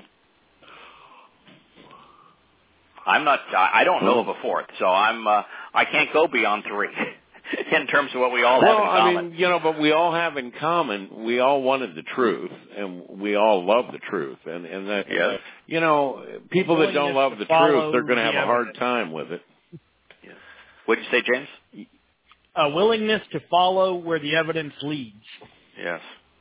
I don't know of a fourth, so I can't go beyond three in terms of what we all have in common.
Well, I mean, but we all have in common, we all wanted the truth, and we all love the truth. And that, people that don't love the truth, they're going to have a hard time with it.
Yes. What did you say, James?
A willingness to follow where the evidence leads.
Yes.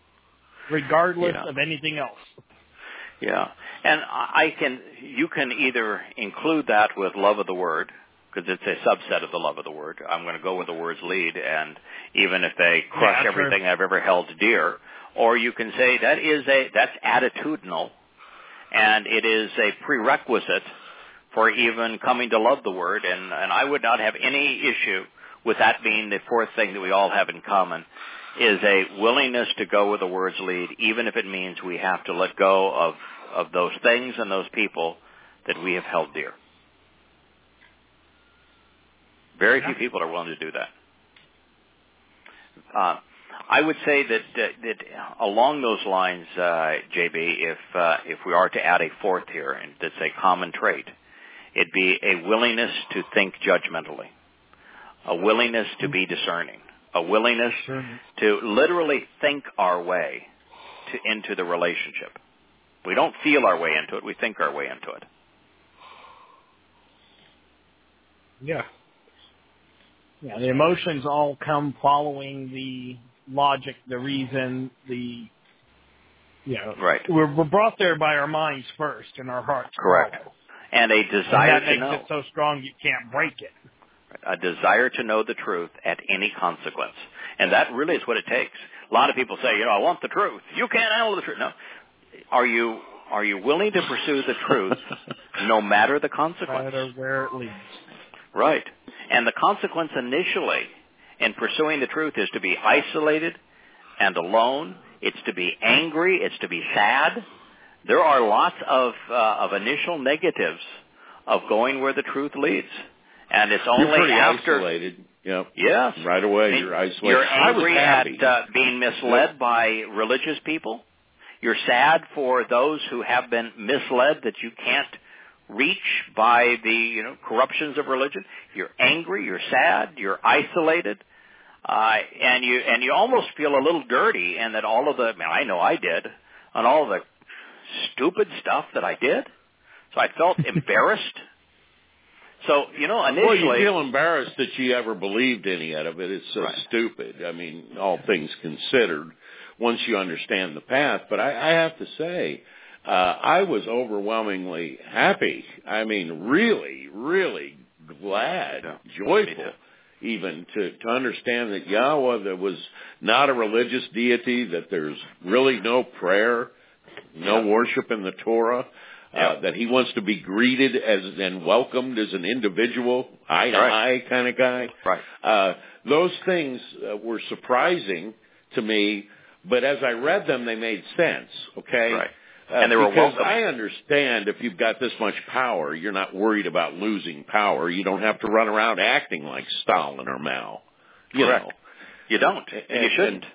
regardless of anything else.
Yeah, and you can either include that with love of the Word, because it's a subset of the love of the Word. I'm going to go with the Word's lead, and even if they crush everything I've ever held dear, or you can say that's attitudinal, and it is a prerequisite for even coming to love the Word, and I would not have any issue with that being the fourth thing that we all have in common, is a willingness to go with the Word's lead, even if it means we have to let go of those things and those people that we have held dear. Very few people are willing to do that. I would say that along those lines, JB, if we are to add a fourth here, and that's a common trait, it'd be a willingness to think judgmentally, a willingness to be discerning, a willingness to literally think our way into the relationship. We don't feel our way into it, we think our way into it.
Yeah. Yeah, the emotions all come following the logic, the reason,
right.
We're brought there by our minds first and our hearts.
Correct. And a desire to know.
And that makes it so strong you can't break it.
A desire to know the truth at any consequence. And that really is what it takes. A lot of people say, I want the truth. You can't handle the truth. No. Are you willing to pursue the truth no matter the consequence?
No matter where it leads.
Right. And the consequence initially in pursuing the truth is to be isolated and alone. It's to be angry. It's to be sad. There are lots of initial negatives of going where the truth leads. And it's only
you're pretty
after
isolated. Yep.
Yes.
Right away, you're isolated.
You're angry at being misled by religious people. You're sad for those who have been misled that you can't reach by the corruptions of religion. You're angry. You're sad. You're isolated, and you almost feel a little dirty. And that all of I know I did, on all the stupid stuff that I did. So I felt embarrassed. So, initially...
Well, you feel embarrassed that you ever believed any of it. It's so stupid. I mean, all things considered, once you understand the path. But I have to say, I was overwhelmingly happy. I mean, really, really glad, joyful, even to understand that Yahweh, there was not a religious deity, that there's really no prayer, no worship in the Torah. That he wants to be greeted and welcomed as an individual, eye to eye kind of guy.
Right.
Those things were surprising to me, but as I read them, they made sense. Okay.
Right. And they were welcome.
I understand if you've got this much power, you're not worried about losing power. You don't have to run around acting like Stalin or Mao.
Correct. You don't. And you shouldn't.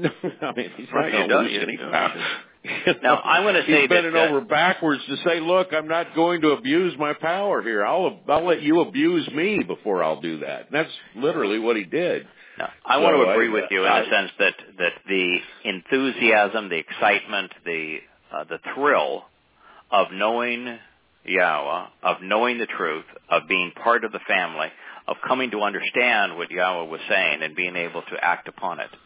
I mean, he's not going to lose any power.
Now, I'm going to say
he's bending over backwards to say, look, I'm not going to abuse my power here. I'll let you abuse me before I'll do that. And that's literally what he did.
Now, I want to agree with you in the sense that the enthusiasm, the excitement, the thrill of knowing Yahweh, of knowing the truth, of being part of the family, of coming to understand what Yahweh was saying and being able to act upon it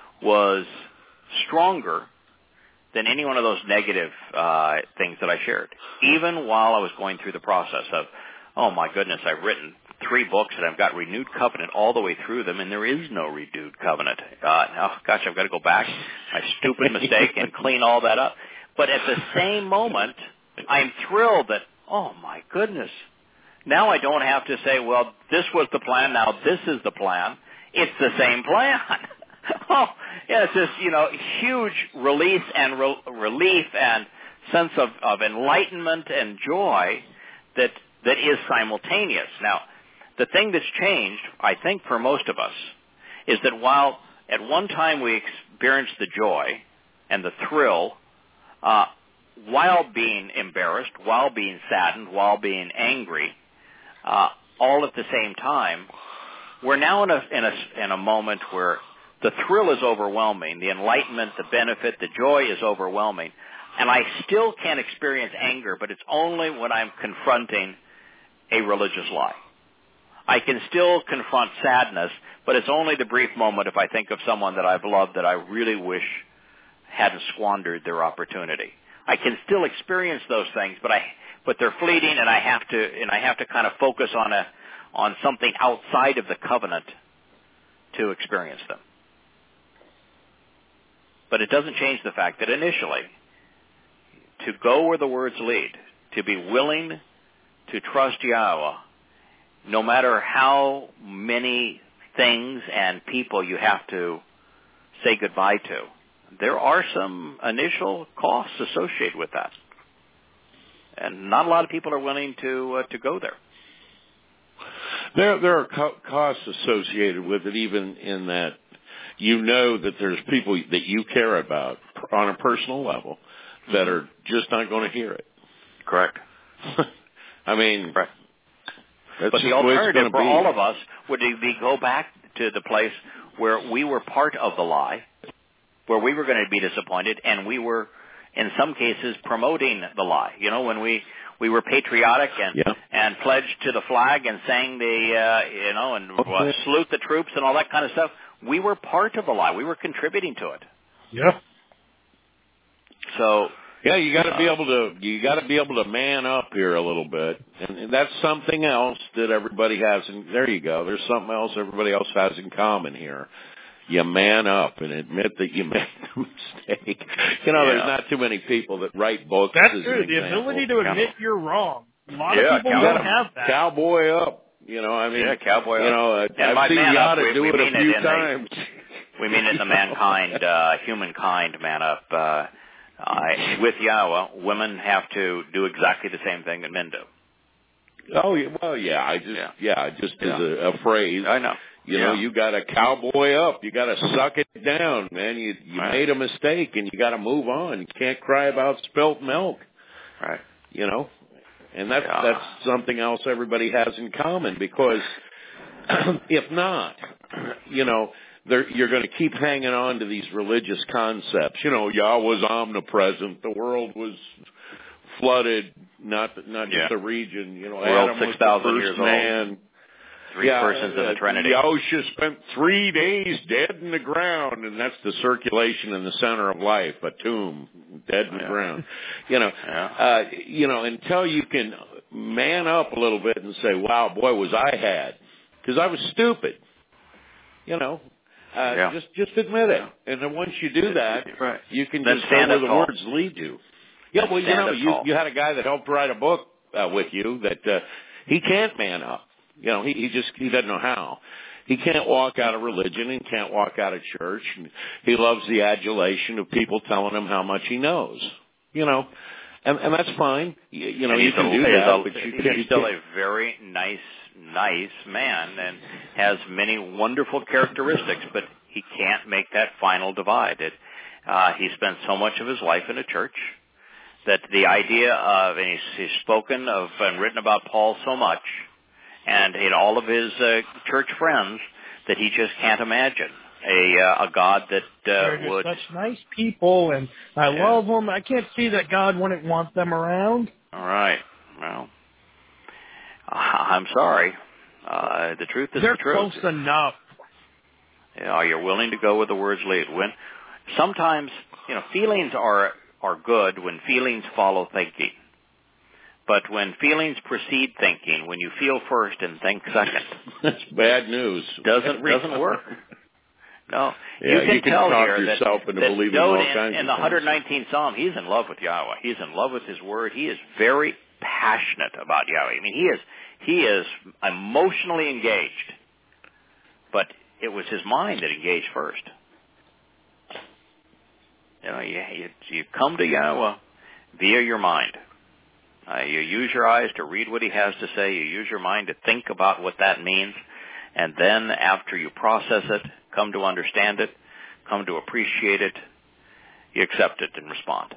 was stronger than any one of those negative things that I shared. Even while I was going through the process of, oh my goodness, I've written 3 books and I've got renewed covenant all the way through them, and there is no renewed covenant. Oh gosh, I've got to go back, my stupid mistake, and clean all that up. But at the same moment, I'm thrilled that, oh my goodness, now I don't have to say, well, this was the plan, now this is the plan. It's the same plan. Oh, yeah, it's this, huge release and relief and sense of enlightenment and joy that is simultaneous. Now, the thing that's changed, I think, for most of us, is that while at one time we experienced the joy and the thrill, while being embarrassed, while being saddened, while being angry, all at the same time, we're now in a moment where the thrill is overwhelming, the enlightenment, the benefit, the joy is overwhelming, and I still can experience anger, but it's only when I'm confronting a religious lie. I can still confront sadness, but it's only the brief moment if I think of someone that I've loved that I really wish hadn't squandered their opportunity. I can still experience those things, but they're fleeting, and I have to kind of focus on something outside of the covenant to experience them. But it doesn't change the fact that initially, to go where the words lead, to be willing to trust Yahweh, no matter how many things and people you have to say goodbye to, there are some initial costs associated with that. And not a lot of people are willing to go there.
There are costs associated with it, even in that you know that there's people that you care about on a personal level that are just not going to hear it.
Correct.
I mean,
right.
That's
but the alternative for all of us would be go back to the place where we were part of the lie, where we were going to be disappointed, and we were, in some cases, promoting the lie. You know, when we were patriotic and pledged to the flag and sang and salute the troops and all that kind of stuff. We were part of the lie. We were contributing to it.
Yeah.
So you got to be able to man up here a little bit, and that's something else that everybody has. And there you go. There's something else everybody else has in common here. You man up and admit that you made a mistake. There's not too many people that write books.
That's true. The ability to admit you're wrong. A lot of people don't have that.
Cowboy up.
Cowboy up.
I've seen Yada do it a few times.
We mean it in the mankind, humankind man up. With Yahweh, women have to do exactly the same thing that men do.
Oh, well, yeah. Just as a phrase.
I know.
You got to cowboy up. You got to suck it down, man. You made a mistake, and you got to move on. You can't cry about spilt milk.
Right.
And that's something else everybody has in common, because if not, you're going to keep hanging on to these religious concepts. Yah was omnipresent. The world was flooded, not just a region.
World
Adam was
6,000
the first
years
man.
Old. Three persons of the Trinity.
Yahusha spent 3 days dead in the ground, and that's the circulation in the center of life, a tomb, dead in the ground. Until you can man up a little bit and say, wow, boy, was I had. Because I was stupid. Just admit it. And then once you do that, you can just go where the words lead you. Yeah, well, you had a guy that helped write a book with you that he can't man up. He doesn't know how. He can't walk out of religion and can't walk out of church. And he loves the adulation of people telling him how much he knows. And that's fine. You can do that, but
he's still a very nice man and has many wonderful characteristics, but he can't make that final divide. He spent so much of his life in a church that the idea of, and he's spoken of and written about Paul so much, and in all of his church friends, that he just can't imagine a God that
they're
would.
Such nice people, and I love them. I can't see that God wouldn't want them around.
All right. Well, I'm sorry. The truth is
they're
the truth.
They're close enough.
Are you willing to go where the words lead? When sometimes feelings are good when feelings follow thinking. But when feelings precede thinking, when you feel first and think second,
that's bad news.
Doesn't work. No,
you
can tell
talk
here
yourself
that
into believing all kinds
in
of
the 119th Psalm, he's in love with Yahweh. He's in love with His Word. He is very passionate about Yahweh. I mean, he is emotionally engaged. But it was his mind that engaged first. You come to Yahweh via your mind. You use your eyes to read what He has to say. You use your mind to think about what that means. And then after you process it, come to understand it, come to appreciate it, you accept it and respond.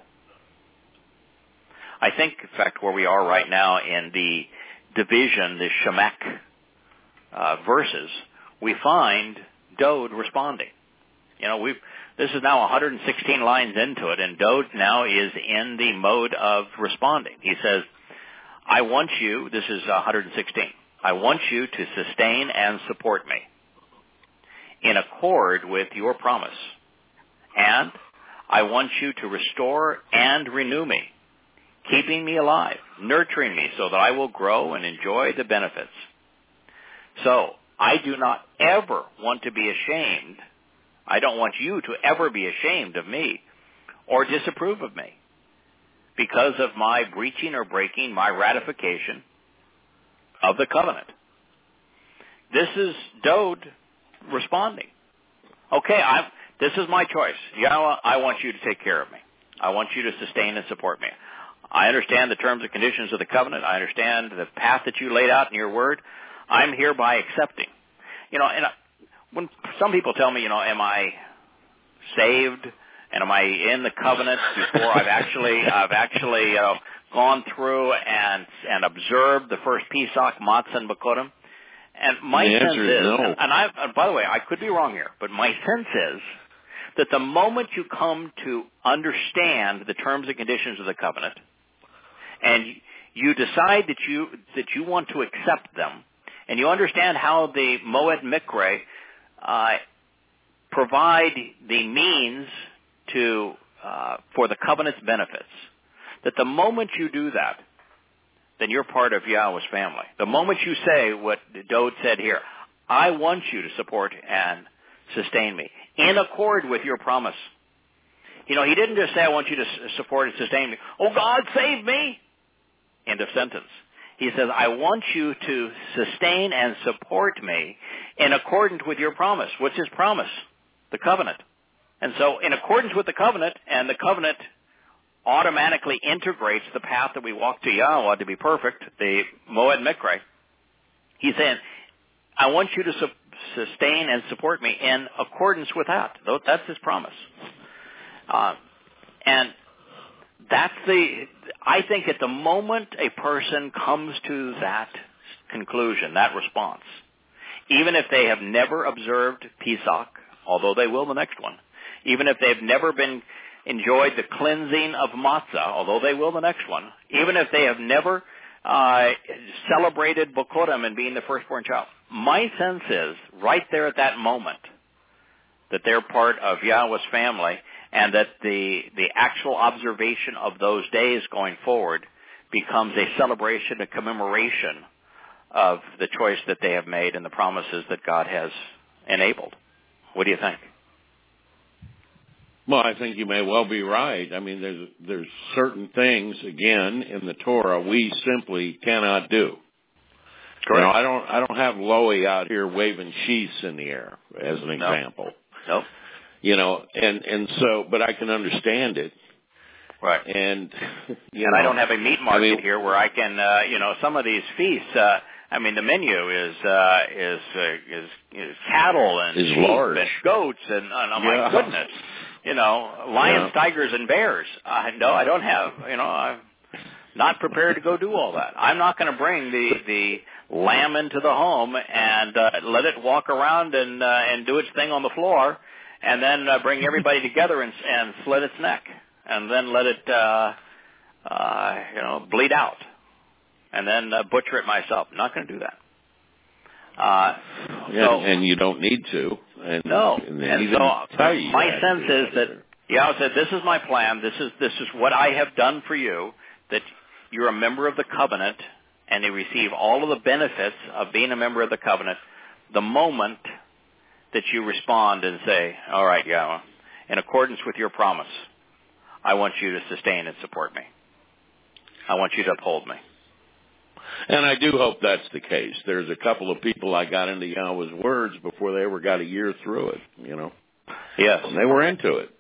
I think, in fact, where we are right now in the division, the Shemek verses, we find Dode responding. This is now 116 lines into it, and Dode now is in the mode of responding. He says, I want you, this is 116, I want you to sustain and support me in accord with your promise. And I want you to restore and renew me, keeping me alive, nurturing me so that I will grow and enjoy the benefits. So I do not ever want to be ashamed. I don't want you to ever be ashamed of me or disapprove of me because of my breaching or breaking my ratification of the covenant. This is Dode responding. Okay, this is my choice. Yahweh, I want you to take care of me. I want you to sustain and support me. I understand the terms and conditions of the covenant. I understand the path that you laid out in your word. I'm hereby accepting. And when some people tell me, am I saved and am I in the covenant before I've actually gone through and observed the first Pesach, Matzah, and Bakodim? And my sense is,
no.
and by the way, I could be wrong here, but my sense is that the moment you come to understand the terms and conditions of the covenant, and you decide that you want to accept them, and you understand how the Moed Mikre provide the means for the covenant's benefits, that the moment you do that, then you're part of Yahweh's family. The moment you say what Dode said here, I want you to support and sustain me in accord with your promise. He didn't just say, I want you to support and sustain me. Oh, God, save me. End of sentence. He says, I want you to sustain and support me in accordance with your promise. What's his promise? The covenant. And so in accordance with the covenant, and the covenant automatically integrates the path that we walk to Yahweh to be perfect, the Moed Mikre, he's saying, I want you to sustain and support me in accordance with that. That's his promise. And that's I think at the moment a person comes to that conclusion, that response, even if they have never observed Pesach, although they will the next one, even if they've never enjoyed the cleansing of matzah, although they will the next one, even if they have never celebrated Bokorim and being the firstborn child, my sense is right there at that moment that they're part of Yahweh's family, and that the actual observation of those days going forward becomes a celebration, a commemoration of the choice that they have made and the promises that God has enabled. What do you think?
Well, I think you may well be right. I mean, there's certain things, again, in the Torah we simply cannot do.
Correct.
I don't have Loey out here waving sheaths in the air, as an example.
No.
And so, but I can understand it.
Right.
And,
I don't have a meat market here where I can, some of these feasts, the menu is cattle and
is
sheep
large.
And goats and oh my goodness, lions, tigers, and bears. No, I don't have, I'm not prepared to go do all that. I'm not going to bring the lamb into the home and let it walk around and do its thing on the floor, and then bring everybody together and slit its neck, and then let it, bleed out, and then butcher it myself. I'm not going to do that.
And you don't need to. And
no.
And
so my sense is that Yahweh said, "This is my plan. This is what I have done for you. That you're a member of the covenant, and you receive all of the benefits of being a member of the covenant the moment that you respond and say, all right, Yahweh, in accordance with your promise, I want you to sustain and support me. I want you to uphold me."
And I do hope that's the case. There's a couple of people I got into Yahweh's words before they ever got a year through it,
Yes.
And they were into it,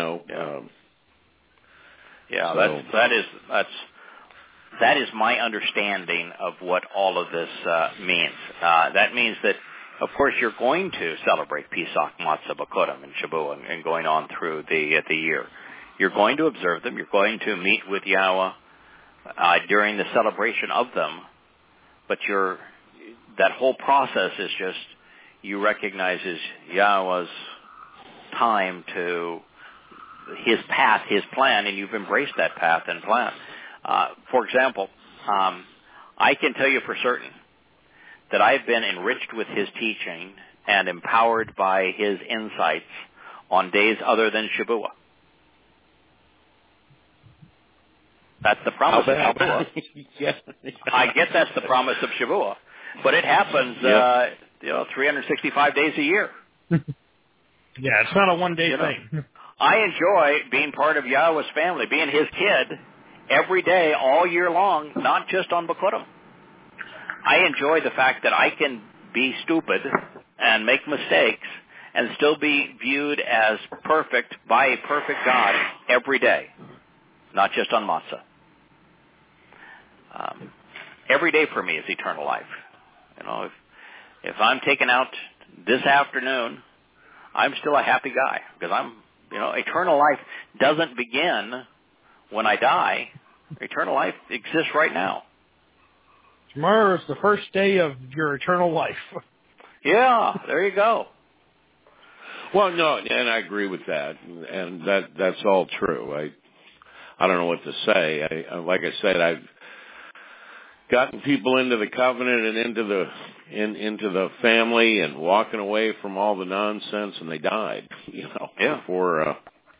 That is my understanding of what all of this means. That means that, of course, you're going to celebrate Pesach, Matzah, Bakorim, and Shabuah, and going on through the year. You're going to observe them. You're going to meet with Yahweh during the celebration of them. But that whole process is just, you recognize as Yahweh's time to his path, his plan, and you've embraced that path and plan. For example, I can tell you for certain that I've been enriched with his teaching and empowered by his insights on days other than Shabuah. That's the promise of Shavuot.
Yeah.
I get that's the promise of Shavuot, but it happens, 365 days a year.
Yeah, it's not a one-day thing.
I enjoy being part of Yahweh's family, being his kid every day, all year long, not just on Bikurim. I enjoy the fact that I can be stupid and make mistakes and still be viewed as perfect by a perfect God every day, not just on Matzah. Every day for me is eternal life. If I'm taken out this afternoon, I'm still a happy guy because eternal life doesn't begin when I die. Eternal life exists right now.
Tomorrow is the first day of your eternal life.
Yeah, there you go. Well, no, and I agree with that, and that's all true. I don't know what to say. Like I said, I've gotten people into the covenant and into the family and walking away from all the nonsense, and they died. Before.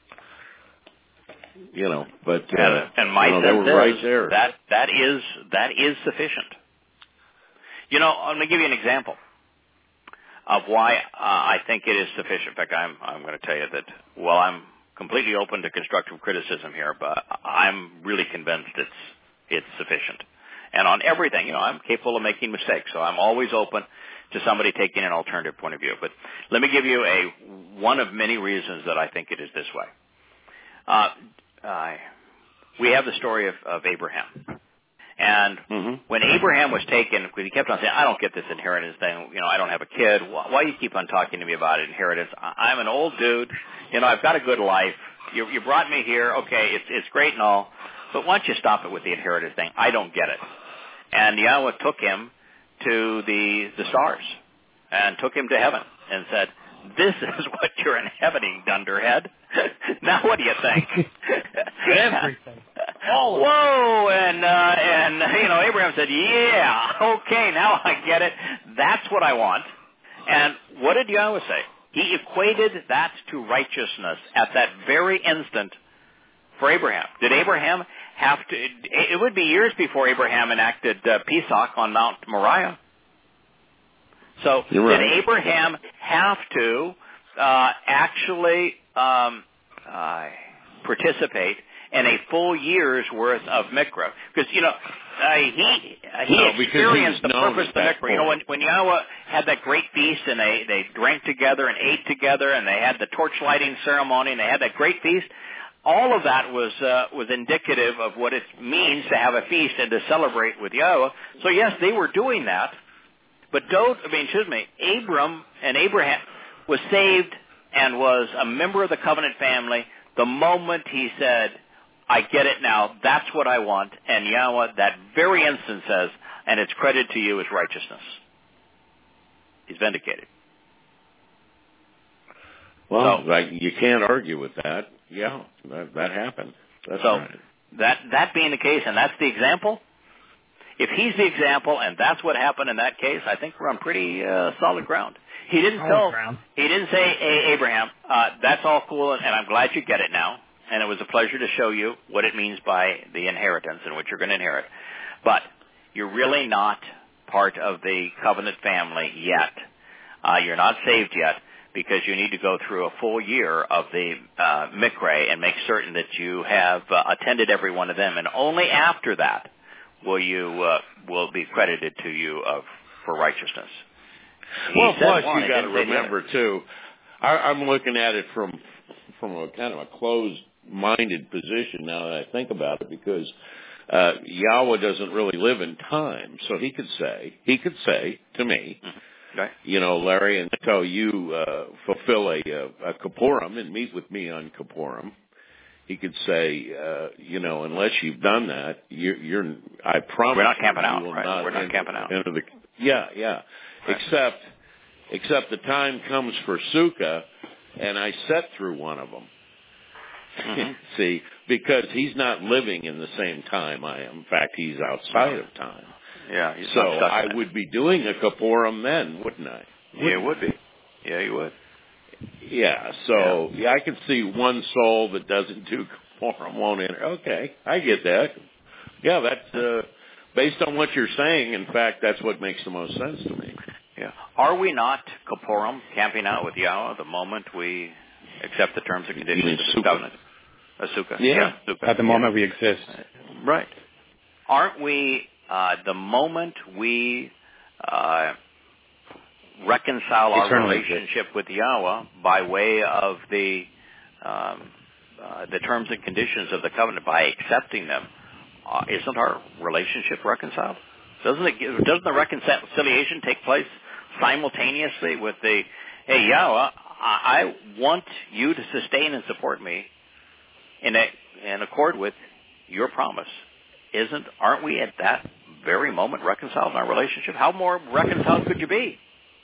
But
and my sense
they were right there.
That is sufficient. I'm going to give you an example of why I think it is sufficient. In fact, I'm going to tell you that. Well, I'm completely open to constructive criticism here, but I'm really convinced it's sufficient. And on everything, I'm capable of making mistakes, so I'm always open to somebody taking an alternative point of view. But let me give you one of many reasons that I think it is this way. We have the story of Abraham. And when Abraham was taken, because he kept on saying, I don't get this inheritance thing, I don't have a kid. Why do you keep on talking to me about inheritance? I'm an old dude. I've got a good life. You brought me here. Okay, it's great and all. But why don't you stop it with the inheritance thing? I don't get it. And Yahweh took him to the stars and took him to heaven and said, this is what you're inhabiting, dunderhead. Now what do you think?
Everything.
Whoa! And Abraham said, yeah, okay, now I get it. That's what I want. And what did Yahweh say? He equated that to righteousness at that very instant for Abraham. Did Abraham have to? It would be years before Abraham enacted Pesach on Mount Moriah. So did Abraham have to actually participate in a full year's worth of mikra? Because he experienced the purpose of the mikra. When Yahweh had that great feast and they drank together and ate together and they had the torch lighting ceremony and they had that great feast. All of that was indicative of what it means to have a feast and to celebrate with Yahweh. So yes, they were doing that. But Abraham was saved and was a member of the covenant family the moment he said, I get it now, that's what I want. And Yahweh, that very instant says, and it's credited to you as righteousness. He's vindicated.
Well, you can't argue with that. Yeah, that happened. That's right.
That being the case, and that's the example, if he's the example and that's what happened in that case, I think we're on pretty solid ground. He didn't say, hey, Abraham, that's all cool, and I'm glad you get it now, and it was a pleasure to show you what it means by the inheritance and what you're going to inherit. But you're really not part of the covenant family yet. You're not saved yet because you need to go through a full year of the mikra and make certain that you have attended every one of them, and only after that will be credited to you for righteousness.
Well, plus you got to remember too. I'm looking at it from a kind of a closed-minded position now that I think about it, because Yahweh doesn't really live in time, so he could say to me, right, Larry, until you fulfill a Kippurim and meet with me on Kippurim. He could say, unless you've done that, I promise
we're not camping out.
Right?
We're not camping out.
Yeah.
Right.
Except the time comes for Sukkah, and I set through one of them. Mm-hmm. See, because he's not living in the same time I am. In fact, he's outside of time.
Yeah.
So I would be doing a Kippurim then, wouldn't I?
Yeah, it would be. Yeah, you would.
Yeah, so I can see one soul that doesn't do Kippurim won't enter. Okay, I get that. Yeah, that's based on what you're saying. In fact, that's what makes the most sense to me.
Yeah. Are we not Kaporim, camping out with Yahweh, the moment we accept the terms and conditions of the covenant? Sukkah.
Yeah.
Sukkah.
At the moment we exist.
Right. Aren't we, the moment we reconcile our relationship with Yahweh by way of the terms and conditions of the covenant, by accepting them, isn't our relationship reconciled? Doesn't the reconciliation take place simultaneously with the, hey, Yahweh, I want you to sustain and support me in accord with your promise. Aren't we at that very moment reconciled in our relationship? How more reconciled could you be?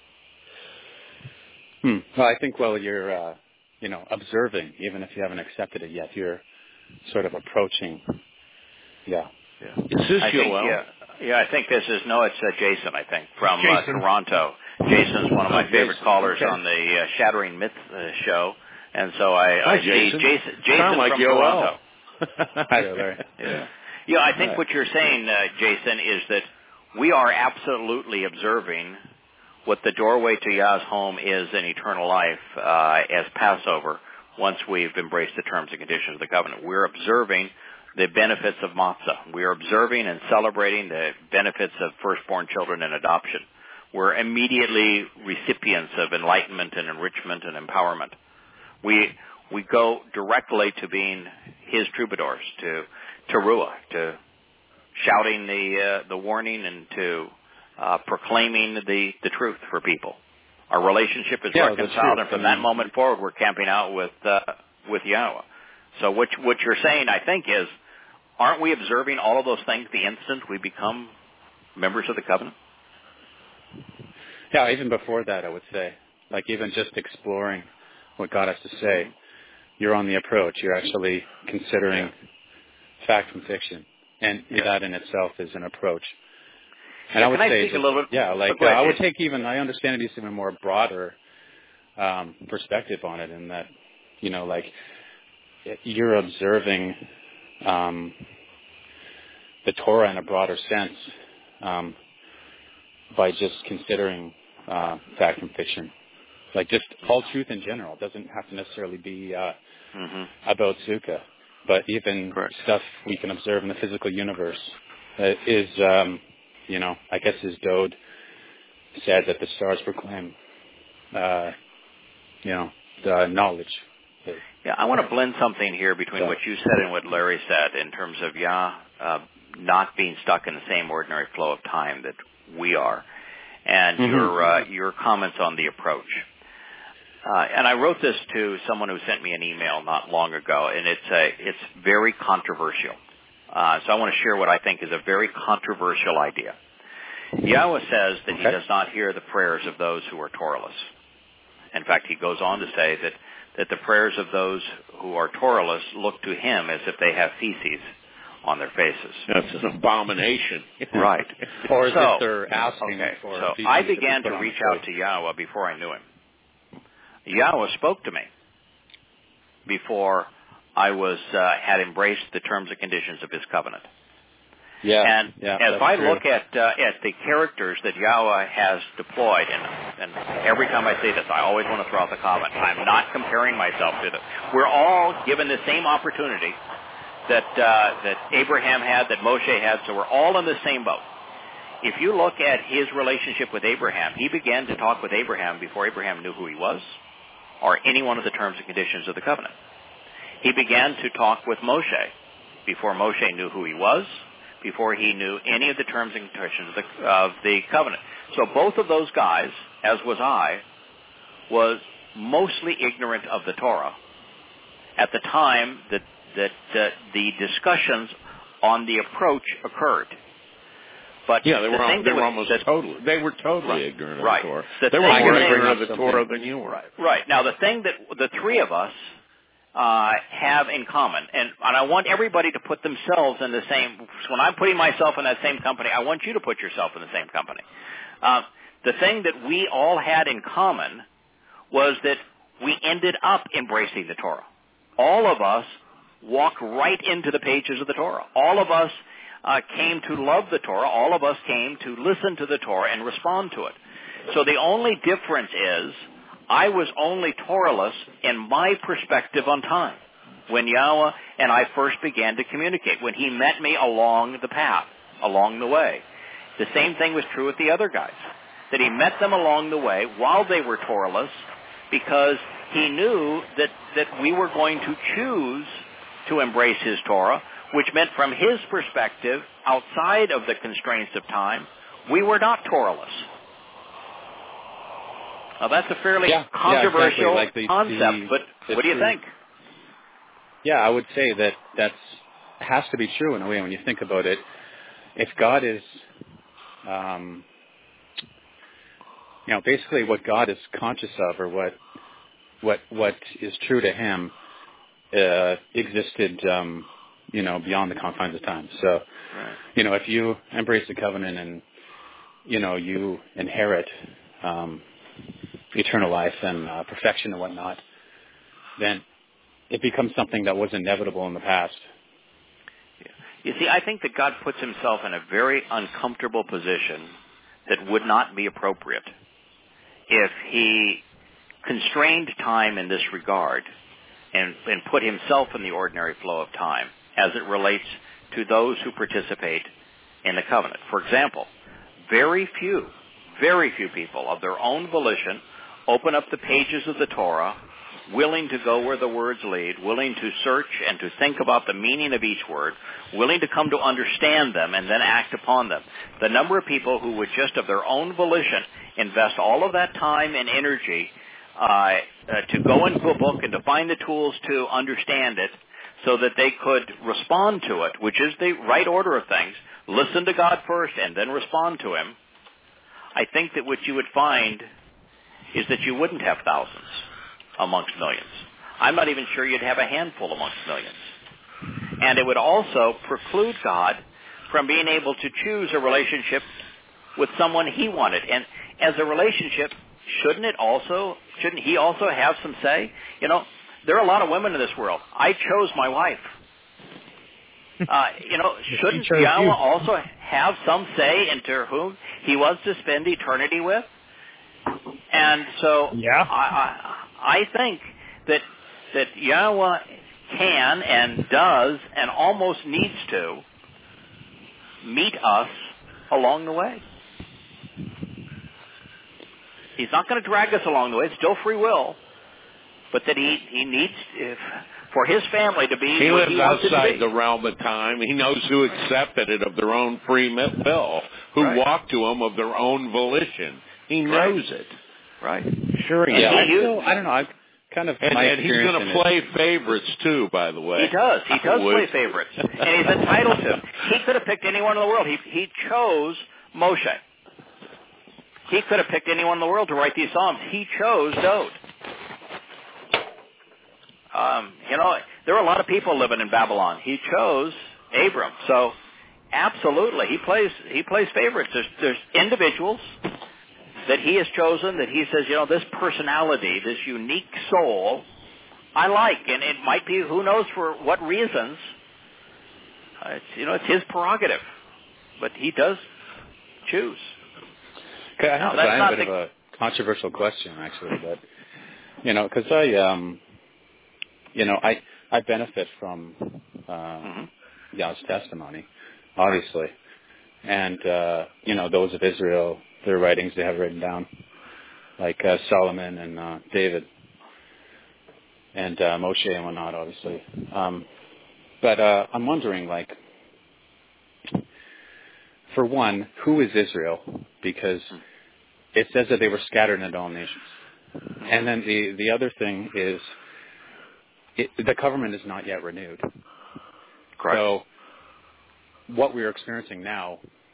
Well, I think while you're, observing, even if you haven't accepted it yet, you're sort of approaching. Yeah.
Is this Joel?
I think this is, it's Jason, I think, from Toronto. Jason's one of my favorite callers on the Shattering Myth show. And so I see Jason
like
from
Joel.
Toronto.
Hi there, Larry.
Yeah, I think what you're saying, Jason, is that we are absolutely observing what the doorway to Yah's home is in eternal life as Passover once we've embraced the terms and conditions of the covenant. We're observing the benefits of matzah. We're observing and celebrating the benefits of firstborn children and adoption. We're immediately recipients of enlightenment and enrichment and empowerment. We go directly to being his troubadours, to Teruah, to shouting the warning and to proclaiming the truth for people. Our relationship is reconciled, and from that moment forward, we're camping out with Yahweh. So what you're saying, I think, is, aren't we observing all of those things the instant we become members of the covenant?
Yeah, even before that, I would say, like even just exploring what God has to say, you're on the approach. You're actually considering fact from fiction, and that in itself is an approach. And I would say,
a little bit?
I would take even, I understand it is even more broader perspective on it, in that, you're observing the Torah in a broader sense by just considering fact from fiction. Like just all truth in general. It doesn't have to necessarily be about Sukkah, but even stuff we can observe in the physical universe is, I guess as Dode said, that the stars proclaim, the knowledge.
Yeah, I want to blend something here between what you said and what Larry said in terms of not being stuck in the same ordinary flow of time that we are, and your comments on the approach. And I wrote this to someone who sent me an email not long ago, and it's very controversial. So I want to share what I think is a very controversial idea. Yahweh says that he does not hear the prayers of those who are Torahless. In fact, he goes on to say that the prayers of those who are Torahless look to him as if they have feces on their faces.
That's an abomination.
Right.
Or as if they're asking for
feces. So I began to reach out to Yahweh before I knew him. Yahweh spoke to me before I had embraced the terms and conditions of his covenant. And if I look at the characters that Yahweh has deployed, and every time I say this, I always want to throw out the comment, I'm not comparing myself to them. We're all given the same opportunity that Abraham had, that Moshe had, so we're all in the same boat. If you look at his relationship with Abraham, he began to talk with Abraham before Abraham knew who he was, or any one of the terms and conditions of the covenant. He began to talk with Moshe before Moshe knew who he was, before he knew any of the terms and conditions of the covenant. So both of those guys, as was I, was mostly ignorant of the Torah at the time that the discussions on the approach occurred. But
they were totally ignorant of the Torah.
They were
more ignorant of the Torah than you were.
Right. Now, the thing that the three of us have in common, and I want everybody to put themselves in the same, when I'm putting myself in that same company, I want you to put yourself in the same company. The thing that we all had in common was that we ended up embracing the Torah. All of us walked right into the pages of the Torah. All of us came to love the Torah. All of us came to listen to the Torah and respond to it. So the only difference is I was only Torahless in my perspective on time when Yahweh and I first began to communicate, when he met me along the path, along the way. The same thing was true with the other guys, that he met them along the way while they were Torahless, because he knew that we were going to choose to embrace his Torah, which meant from his perspective, outside of the constraints of time, we were not Torahless. Now that's a fairly controversial concept, but what do you think?
Yeah, I would say that has to be true in a way when you think about it. If God is, basically what God is conscious of, or what is true to him, existed, beyond the confines of time. So, right. If you embrace the covenant and, you inherit eternal life and perfection and whatnot, then it becomes something that was inevitable in the past.
You see, I think that God puts himself in a very uncomfortable position that would not be appropriate if he constrained time in this regard and put himself in the ordinary flow of time as it relates to those who participate in the covenant. For example, very few people of their own volition open up the pages of the Torah, willing to go where the words lead, willing to search and to think about the meaning of each word, willing to come to understand them and then act upon them. The number of people who would just of their own volition invest all of that time and energy to go into a book and to find the tools to understand it so that they could respond to it, which is the right order of things, listen to God first and then respond to him. I think that what you would find is that you wouldn't have thousands amongst millions. I'm not even sure you'd have a handful amongst millions. And it would also preclude God from being able to choose a relationship with someone he wanted. And as a relationship, shouldn't he also have some say? There are a lot of women in this world. I chose my wife. Shouldn't Yahweh also have some say into whom he wants to spend eternity with? And so I think that Yahweh can and does and almost needs to meet us along the way. He's not going to drag us along the way. It's still free will. But that he needs, for his family to be
he
what he
lives
wants it to
outside
be.
the realm of time. He knows who accepted it of their own free will, who walked to him of their own volition. He knows it.
Right.
Sure he
does.
does.
I don't know. And
he's going to play favorites, too, by the way.
He does. He does play favorites. And he's entitled to. He could have picked anyone in the world. He chose Moshe. He could have picked anyone in the world to write these Psalms. He chose Dode. There are a lot of people living in Babylon. He chose Abram. So, absolutely, he plays favorites. There's individuals that he has chosen that he says, this personality, this unique soul, I like, and it might be, who knows for what reasons. It's his prerogative, but he does choose.
Okay, I have a bit of a controversial question, actually, but because I benefit from Yah's testimony, obviously, and those of Israel, their writings they have written down, like Solomon and David and Moshe and whatnot, obviously. But I'm wondering, for one, who is Israel? Because it says that they were scattered into all nations. And then the other thing is, the government is not yet renewed.
Correct.
So what we're experiencing now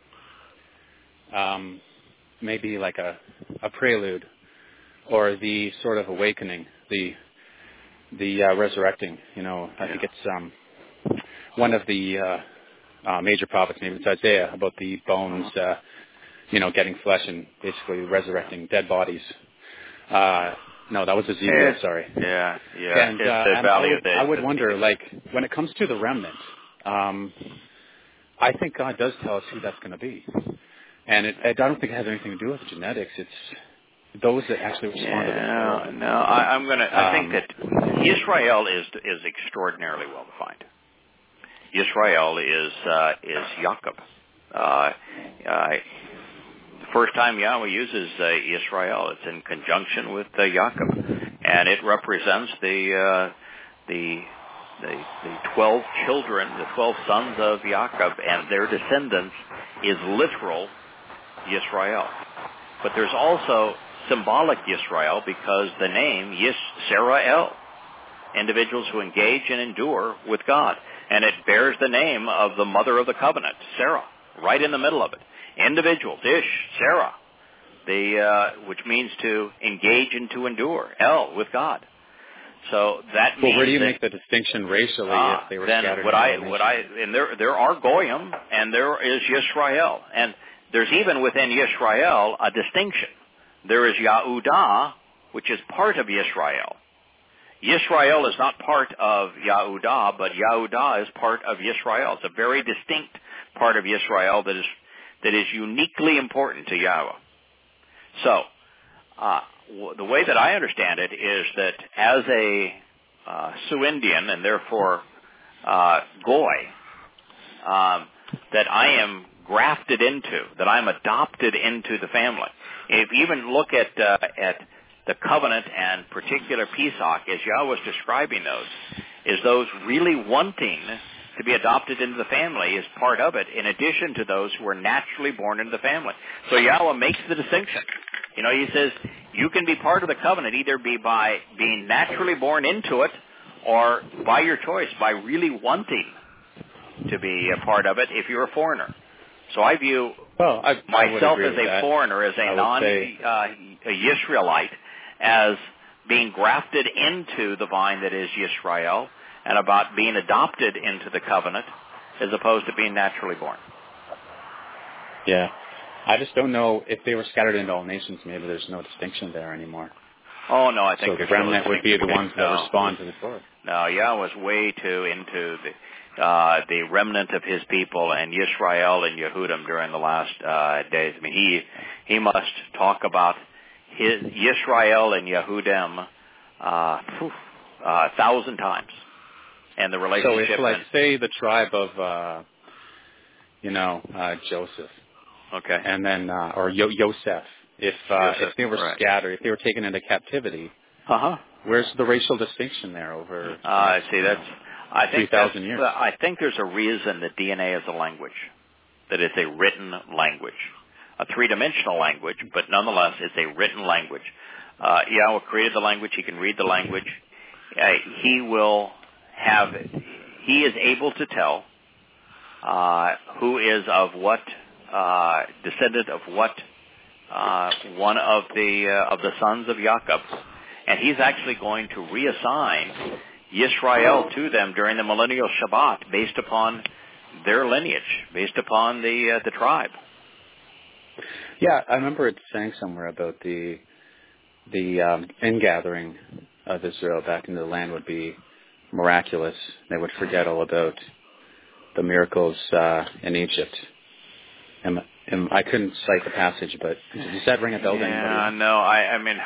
may be like a prelude or the sort of awakening, the resurrecting. I think it's one of the major prophets, maybe it's Isaiah, about the bones, getting flesh and basically resurrecting dead bodies. No, that was Ezekiel, sorry.
Yeah.
And I would wonder, when it comes to the remnant, I think God does tell us who that's going to be. And I don't think it has anything to do with genetics. It's those that actually respond to the prayer.
I think that Yisrael is extraordinarily well defined. Yisrael is Jacob. The first time Yahweh uses Yisrael, it's in conjunction with Jacob, and it represents the 12 children, the 12 sons of Jacob, and their descendants is literal Yisrael. But there's also symbolic Yisrael because the name Yisrael, individuals who engage and endure with God. And it bears the name of the mother of the covenant, Sarah, right in the middle of it. Individuals, Ish, Sarah, which means to engage and to endure, El, with God. So that means.
Well, where do you make the distinction racially if they were scattered?
And there are Goyim and there is Yisrael, and there's even within Yisrael a distinction. There is Yahudah, which is part of Yisrael. Yisrael is not part of Yahudah, but Yahudah is part of Yisrael. It's a very distinct part of Yisrael that is uniquely important to Yahweh. So, the way that I understand it is that as a Sioux Indian and therefore Goy, that I am grafted into, that I'm adopted into the family. If you even look at the covenant and particular Pesach, as Yahweh was describing those, is those really wanting to be adopted into the family is part of it, in addition to those who are naturally born into the family. So Yahweh makes the distinction. You know, he says, you can be part of the covenant either by being naturally born into it or by your choice, by really wanting to be a part of it if you're a foreigner. So I view myself as a foreigner, as a non-Yisraelite, as being grafted into the vine that is Yisrael, and about being adopted into the covenant as opposed to being naturally born.
Yeah. I just don't know if they were scattered into all nations, maybe there's no distinction there anymore.
Oh, no, I think
so the remnant would be the ones that respond to the Torah.
No, Yahweh was way too into the remnant of his people and Yisrael and Yehudim during the last days. I mean, he must talk about his Yisrael and Yehudim 1,000 times, and the relationship.
So if, like, say, the tribe of, Joseph,
okay,
and then or Yosef, if they were scattered, if they were taken into captivity, where's the racial distinction there over?
I think
3,000 years.
I think there's a reason that DNA is a language, that it's a written language, a three-dimensional language, but nonetheless it's a written language. Yahweh created the language. He can read the language. He is able to tell who is of what descendant of what one of the sons of Jacob, and he's actually going to reassign Yisrael to them during the millennial Shabbat based upon their lineage, based upon the tribe.
Yeah, I remember it saying somewhere about the ingathering of Israel back into the land would be miraculous. They would forget all about the miracles in Egypt. I couldn't cite the passage, but does that ring a bell to anybody?
No, I mean,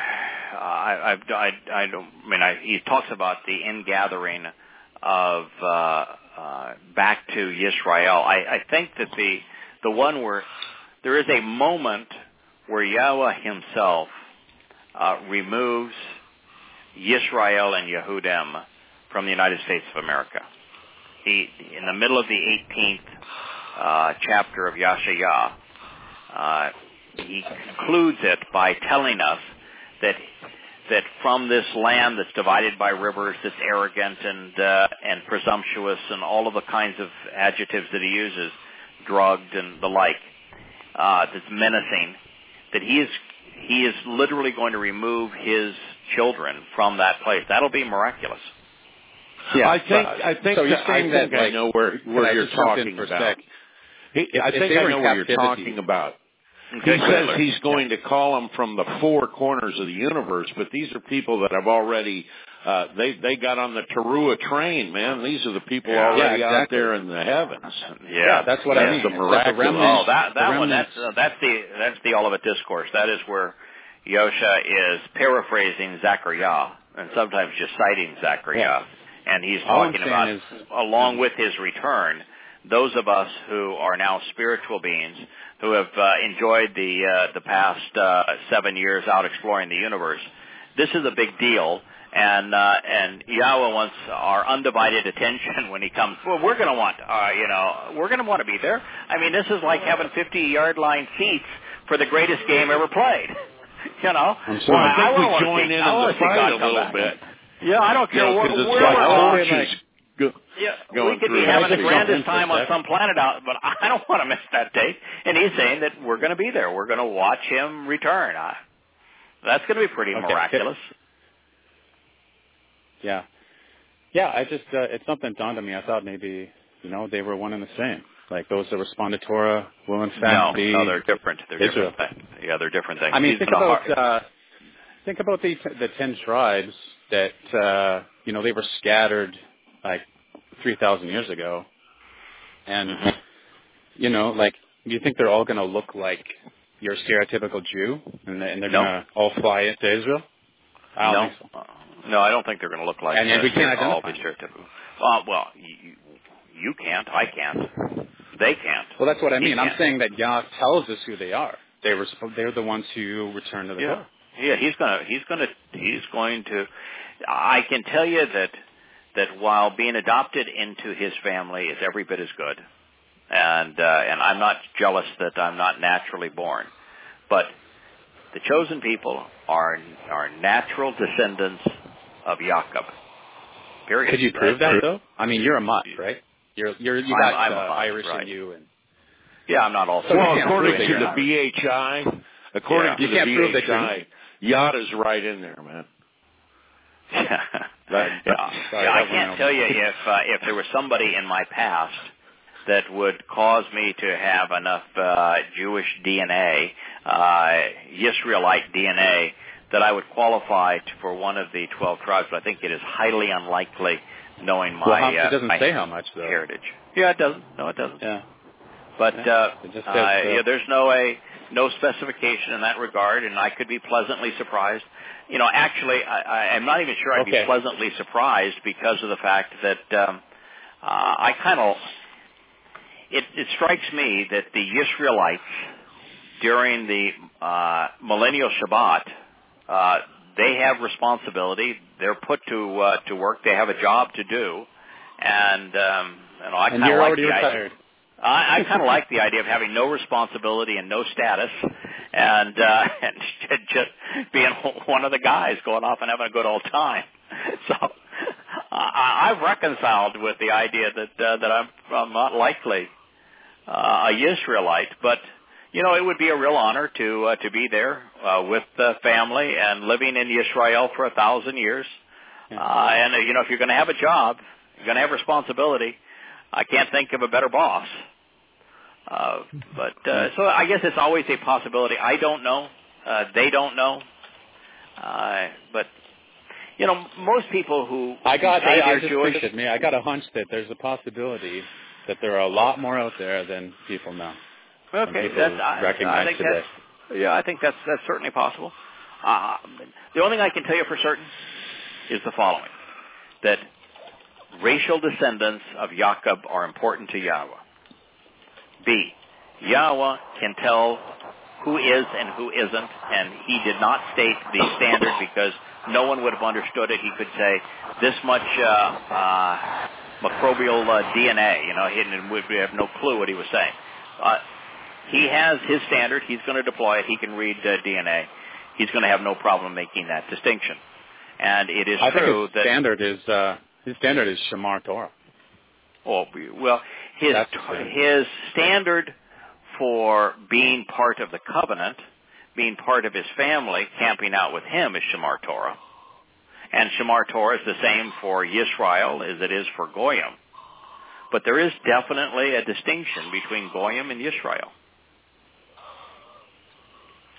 he talks about the ingathering of back to Yisrael. I think that the one where there is a moment where Yahweh himself removes Yisrael and Yehudim from the United States of America. In the middle of the 18th chapter of Yashayah, he concludes it by telling us that from this land that's divided by rivers, that's arrogant and presumptuous, and all of the kinds of adjectives that he uses, drugged and the like, that's menacing, that he is literally going to remove his children from that place. That'll be miraculous.
Yeah, I think
so. You're saying that
I know where you're talking about. I think I know what you're talking about. He says he's going to call them from the four corners of the universe, but these are people that have already they got on the Tarua train, man. These are the people already out there in the heavens.
Yeah, that's what I mean.
The miraculous.
That's the Olivet Discourse. That is where Yosha is paraphrasing Zechariah and sometimes just citing Zechariah, and he's talking about along with his return, those of us who are now spiritual beings who have enjoyed the past 7 years out exploring the universe. This is a big deal, and Yahweh wants our undivided attention when he comes. Well, we're going to want, we're going to want to be there. I mean, this is like having 50-yard line seats for the greatest game ever played. You know,
I think we join in the fight a little bit.
Yeah, I don't care where we're we could be having the grandest time on some planet out, but I don't want to miss that date. And he's saying that we're going to be there. We're going to watch him return. That's going to be pretty miraculous.
Yeah. Yeah, I just, it's something dawned on me. I thought maybe, they were one and the same. Like those that respond to Torah will in fact be...
No, they're different. They're different things. Yeah, they're different things.
I mean, think about the 10 tribes that, they were scattered like 3,000 years ago. And, you think they're all going to look like your stereotypical Jew and they're going to all fly into Israel? I don't think so.
No, I don't think they're going to look like
and we can't
all be stereotypical. Well, you can't. I can't. They can't.
Well, that's what I mean. I'm saying that Yah tells us who they are. They're the ones who return to the Torah.
Yeah, he's going to. I can tell you that while being adopted into his family is every bit as good, and I'm not jealous that I'm not naturally born, but the chosen people are natural descendants of Jacob. Period.
Could you prove that though? I mean, you're a mutt, right? You got Irish in you, and
I'm not also.
Well, according to the BHI, Yada's right in there, man.
I can't tell you if there was somebody in my past that would cause me to have enough Jewish DNA, Yisraelite DNA, that I would qualify for one of the 12 tribes. But I think it is highly unlikely, knowing my
it doesn't say how much though.
Heritage. Yeah, it doesn't. No, it doesn't.
Yeah.
But there's no specification in that regard, and I could be pleasantly surprised. Actually, I'm not even sure I'd be pleasantly surprised because of the fact that I kind of. It strikes me that the Israelites during the millennial Shabbat, they have responsibility. They're put to work. They have a job to do, and I kind of like the idea. I kind of like the idea of having no responsibility and no status, and just being one of the guys going off and having a good old time. So I've reconciled with the idea that I'm not likely a Yisraelite, but it would be a real honor to be there with the family and living in Yisrael for 1,000 years. And if you're going to have a job, you're going to have responsibility. I can't think of a better boss. So I guess it's always a possibility. I don't know. They don't know. But most people who
I got a hunch that there's a possibility that there are a lot more out there than people know.
Okay,
I
think that's certainly possible. The only thing I can tell you for certain is the following: that racial descendants of Jacob are important to Yahweh. B, Yahweh can tell who is and who isn't, and he did not state the standard because no one would have understood it. He could say this much microbial DNA, we have no clue what he was saying. He has his standard. He's going to deploy it. He can read DNA. He's going to have no problem making that distinction. And it is true that
his standard is Shamar Torah.
Oh, well, his standard for being part of the covenant, being part of his family, camping out with him is Shamar Torah. And Shamar Torah is the same for Yisrael as it is for Goyim. But there is definitely a distinction between Goyim and Yisrael.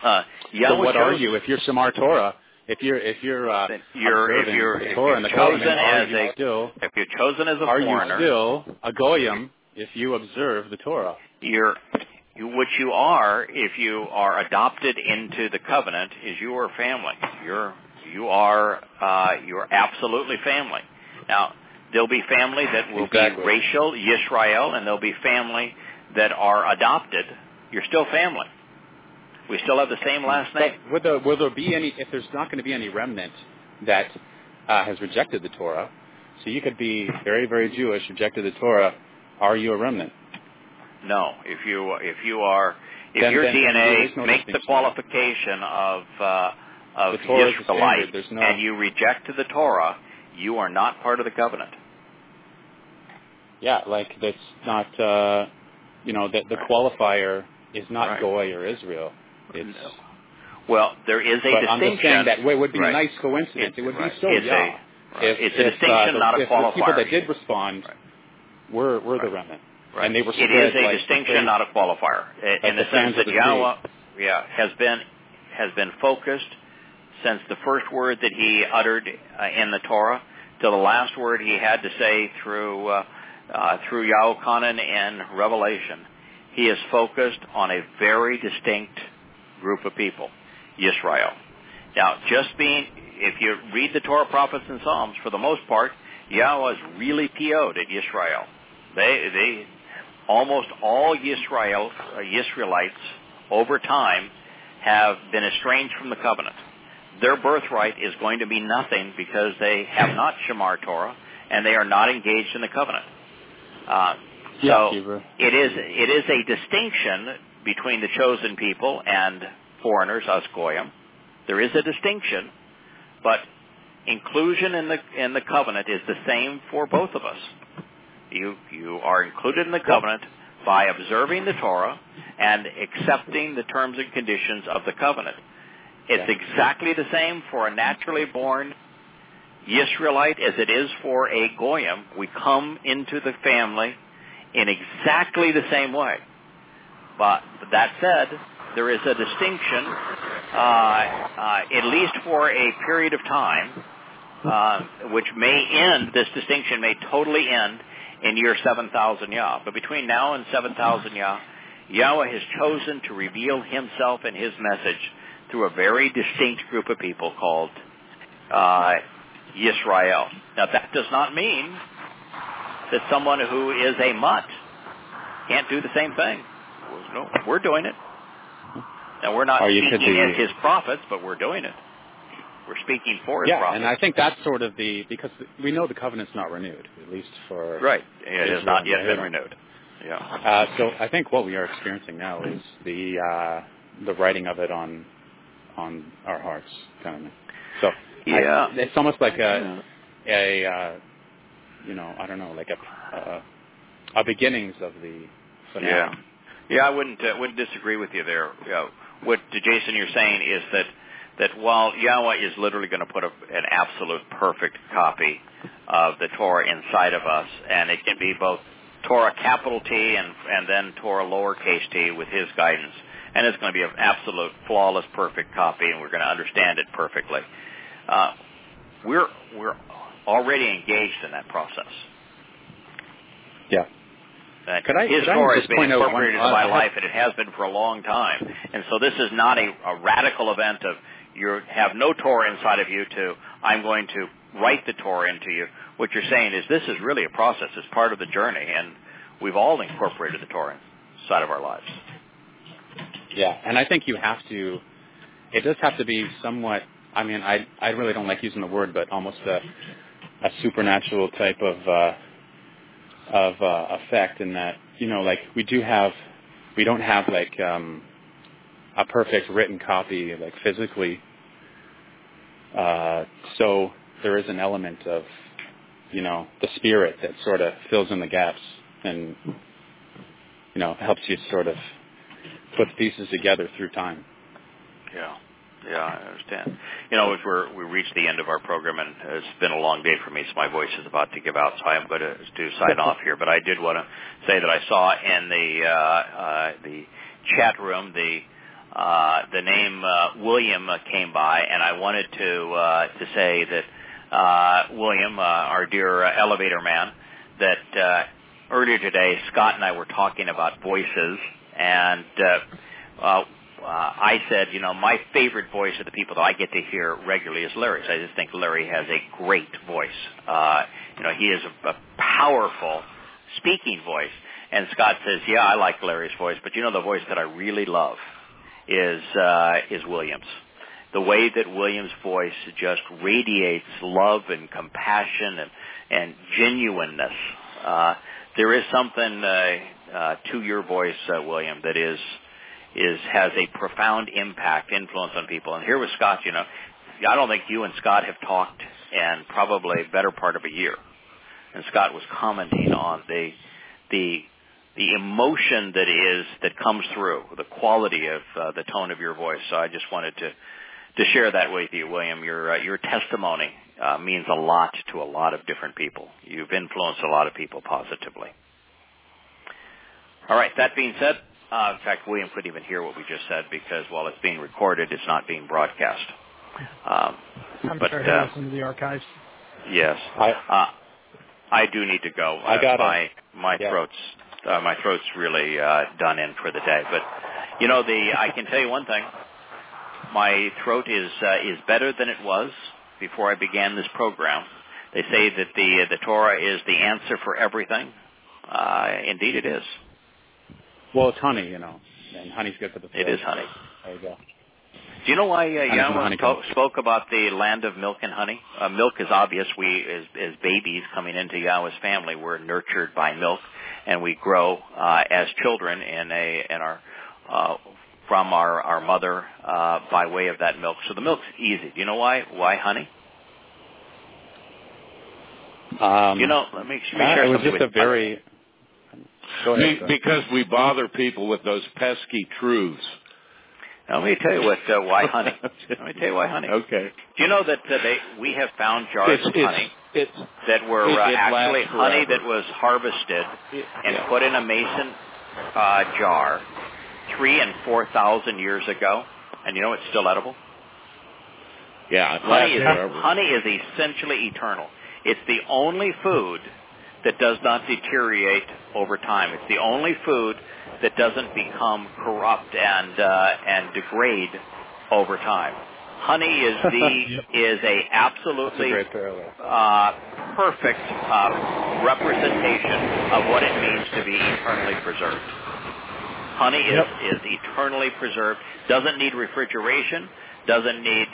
So what are you? If you're Shamar Torah, if you're observing the Torah and the covenant,
if you're chosen as a foreigner,
are you still a goyim if you observe the Torah?
What you are, if you are adopted into the covenant, is you are family. You're absolutely family. Now, there'll be family that will be racial, Yisrael, and there'll be family that are adopted. You're still family. We still have the same last name.
Will there be any, if there's not going to be any remnant that has rejected the Torah, so you could be very, very Jewish, rejected the Torah, are you a remnant?
No. If your DNA makes the qualification of Israelite and you reject the Torah, you are not part of the covenant.
Yeah, like that's not, the qualifier is not Goy or Israel.
Well, there is a distinction.
I'm just saying that it would be a nice coincidence. It would be so
It's a distinction, not a qualifier.
If the people that did respond were the remnant.
Right.
And they were
it is a distinction, not a qualifier. In the sense that Yahweh has been focused since the first word that he uttered in the Torah to the last word he had to say through Yahuchanan in Revelation. He is focused on a very distinct group of people, Yisrael. Now, if you read the Torah, prophets, and Psalms, for the most part, Yahweh is really PO'd at Yisrael. They almost all Israelites over time have been estranged from the covenant. Their birthright is going to be nothing because they have not Shamar Torah and they are not engaged in the covenant. It is a distinction between the chosen people and foreigners, us Goyim. There is a distinction, but inclusion in the covenant is the same for both of us. You are included in the covenant by observing the Torah and accepting the terms and conditions of the covenant. It's exactly the same for a naturally born Yisraelite as it is for a Goyim. We come into the family in exactly the same way. But that said, there is a distinction, at least for a period of time, which may end, this distinction may totally end in year 7,000 Yah. But between now and 7,000 Yah, Yahweh has chosen to reveal himself and his message through a very distinct group of people called Yisrael. Now, that does not mean that someone who is a mutt can't do the same thing. No, we're doing it. Now, we're not speaking as his prophets, but we're doing it. We're speaking for his prophets.
And I think that's sort of because we know the covenant's not renewed, at least for...
Right. It has not yet been renewed. Yeah.
So I think what we are experiencing now is the writing of it on our hearts, kind of thing. So it's almost like a I don't know, like a beginnings of the finale.
Yeah, I wouldn't disagree with you there. What Jason you're saying is that while Yahweh is literally going to put an absolute perfect copy of the Torah inside of us, and it can be both Torah capital T and then Torah lowercase t with his guidance, and it's going to be an absolute flawless perfect copy, and we're going to understand it perfectly. We're already engaged in that process.
Yeah.
His Torah has been incorporated into my life, and it has been for a long time. And so this is not a radical event of you have no Torah inside of you to I'm going to write the Torah into you. What you're saying is this is really a process. It's part of the journey, and we've all incorporated the Torah inside of our lives.
Yeah, and I think it does have to be somewhat, I mean, I really don't like using the word, but almost a supernatural type of effect in that, like we don't have like a perfect written copy, like physically. So there is an element of, the spirit that sort of fills in the gaps and, helps you sort of put the pieces together through time.
Yeah, I understand. As we reached the end of our program, and it's been a long day for me, so my voice is about to give out, so I am going to sign off here. But I did want to say that I saw in the chat room the the name William came by, and I wanted to say that William, our dear elevator man, that earlier today Scott and I were talking about voices, and I said, my favorite voice of the people that I get to hear regularly is Larry's. I just think Larry has a great voice. He is a powerful speaking voice. And Scott says, yeah, I like Larry's voice, but the voice that I really love is William's. The way that William's voice just radiates love and compassion and genuineness. There is something to your voice, William, that has a profound influence on people. And here with Scott, I don't think you and Scott have talked in probably a better part of a year. And Scott was commenting on the emotion that comes through, the quality of the tone of your voice. So I just wanted to share that with you, William. Your testimony means a lot to a lot of different people. You've influenced a lot of people positively. All right, that being said, in fact, William couldn't even hear what we just said because while it's being recorded, it's not being broadcast.
I'm sure he'll listen to the archives.
Yes. I do need to go. My throat's really done in for the day. But I can tell you one thing. My throat is better than it was before I began this program. They say that the Torah is the answer for everything. Indeed, it is.
Well, it's honey, and honey's good for the throat.
It is honey.
There you go.
Do you know why Yahweh spoke about the land of milk and honey? Milk is obvious. We, as babies coming into Yahweh's family, we're nurtured by milk, and we grow as children from our mother by way of that milk. So the milk's easy. Do you know why? Why honey? Let me share
it was
something
just a very. Go ahead.
Because we bother people with those pesky truths.
Now, let me tell you why honey. Let me tell you why honey.
Okay.
Do you know that we have found jars of honey that were actually honey that was harvested and put in a mason jar 3,000 and 4,000 years ago, and it's still edible?
Yeah.
Honey is essentially eternal. It's the only food that does not deteriorate over time. It's the only food that doesn't become corrupt and degrade over time. Honey is a absolutely perfect representation of what it means to be eternally preserved. Honey is eternally preserved. Doesn't need refrigeration. Doesn't need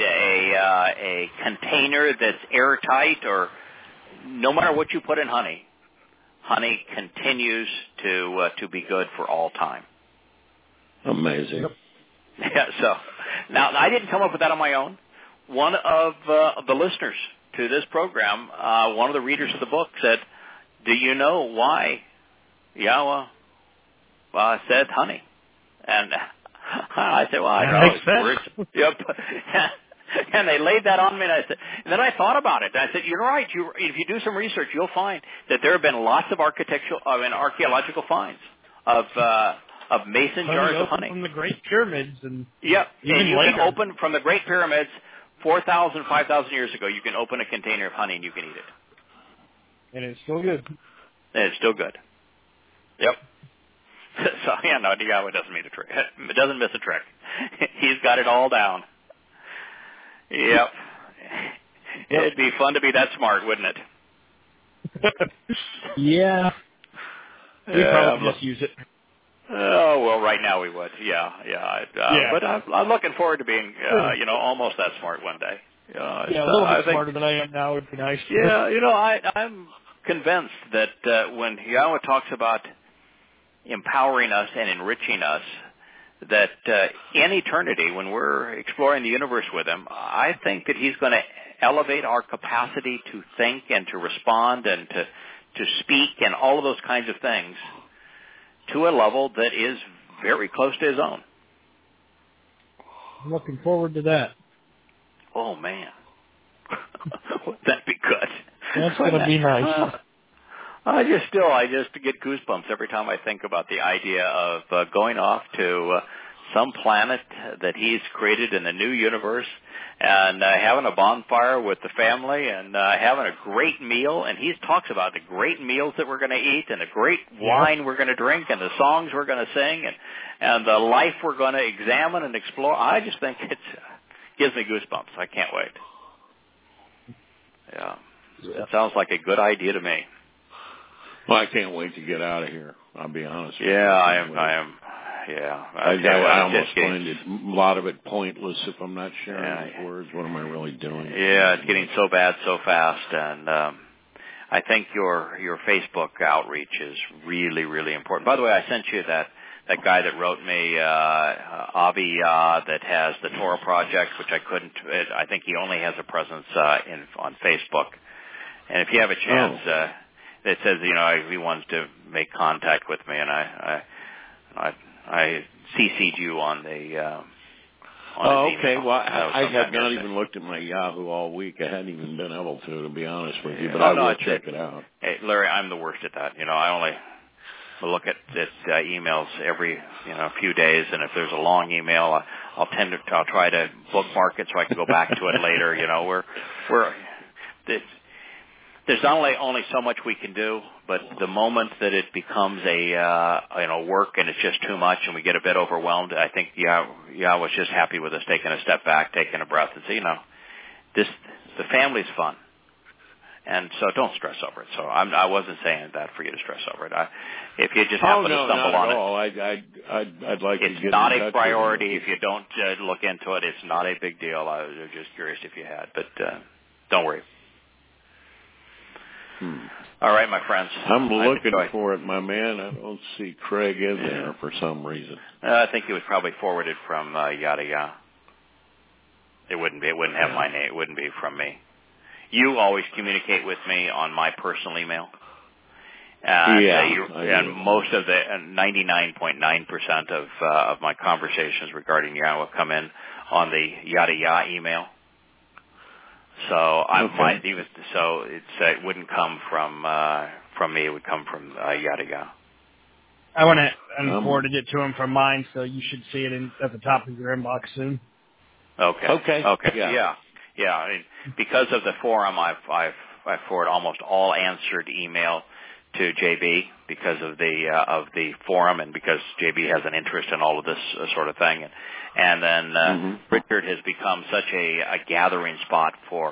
a container that's airtight, or no matter what you put in honey. Honey continues to be good for all time.
Amazing.
Yeah. So now I didn't come up with that on my own. One of the listeners to this program, one of the readers of the book, said, "Do you know why Yahweh said honey?" And I said, "Well, I know." Yep. And they laid that on me, and then I thought about it. I said, "You're right. If you do some research, you'll find that there have been lots of archaeological finds of mason jars of honey
from the Great Pyramids, and
you can open from the Great Pyramids 4,000, 5,000 years ago. You can open a container of honey and you can eat it,
and it's still good.
And it's still good. Yep." So Yahweh doesn't miss a trick. It doesn't miss a trick. He's got it all down. Yep. It'd be fun to be that smart, wouldn't it?
Yeah. We'd probably just use it.
Oh, well, right now we would. Yeah. But I'm looking forward to being, almost that smart one day.
A little bit smarter than I am now would be nice.
Yeah, I'm convinced that when Yahweh talks about empowering us and enriching us, that in eternity, when we're exploring the universe with him, I think that he's going to elevate our capacity to think and to respond and to speak and all of those kinds of things to a level that is very close to his own.
I'm looking forward to that.
Oh, man. Wouldn't that be good?
That's going to be nice.
I just get goosebumps every time I think about the idea of going off to some planet that he's created in the new universe, and having a bonfire with the family and having a great meal. And he talks about the great meals that we're going to eat and the great wine we're going to drink and the songs we're going to sing and the life we're going to examine and explore. I just think it gives me goosebumps. I can't wait. Yeah. It sounds like a good idea to me.
Well, I can't wait to get out of here. I'll be honest with you.
Yeah, I am. Yeah.
I almost find it, a lot of it pointless if I'm not sharing these words. What am I really doing?
Yeah, it's getting so bad so fast. And I think your Facebook outreach is really, really important. By the way, I sent you that guy that wrote me, Avi, that has the Torah Project, which I couldn't. I think he only has a presence on Facebook. And if you have a chance, it says he wants to make contact with me, and I CC'd you on the.
Okay. Well, I have not even looked at my Yahoo all week. I hadn't even been able to be honest with you. But I will check it out.
Hey, Larry, I'm the worst at that. I only look at this emails every few days, and if there's a long email, I'll try to bookmark it so I can go back to it later. There's only so much we can do, but the moment that it becomes a work and it's just too much and we get a bit overwhelmed, I think I was just happy with us taking a step back, taking a breath, and say, the family's fun, and so don't stress over it. So I wasn't saying that for you to stress over it. If you just happen to stumble on it,
I'd like to get
it's not a priority. If you don't look into it, it's not a big deal. I was just curious if you had, but don't worry. All right, my friends.
I'm looking for it, my man. I don't see Craig in there for some reason.
I think it was probably forwarded from Yada Yada. It wouldn't be. It wouldn't have my name. It wouldn't be from me. You always communicate with me on my personal email. And most of the 99.9% of my conversations regarding Yada will come in on the Yada Yada email. So it wouldn't come from me. It would come from Yada Yada.
I went and forwarded it to him from mine, so you should see it at the top of your inbox soon.
Okay. Yeah. I mean, because of the forum, I forward almost all answered email to JB because of the forum, and because JB has an interest in all of this sort of thing. And then Richard has become such a gathering spot for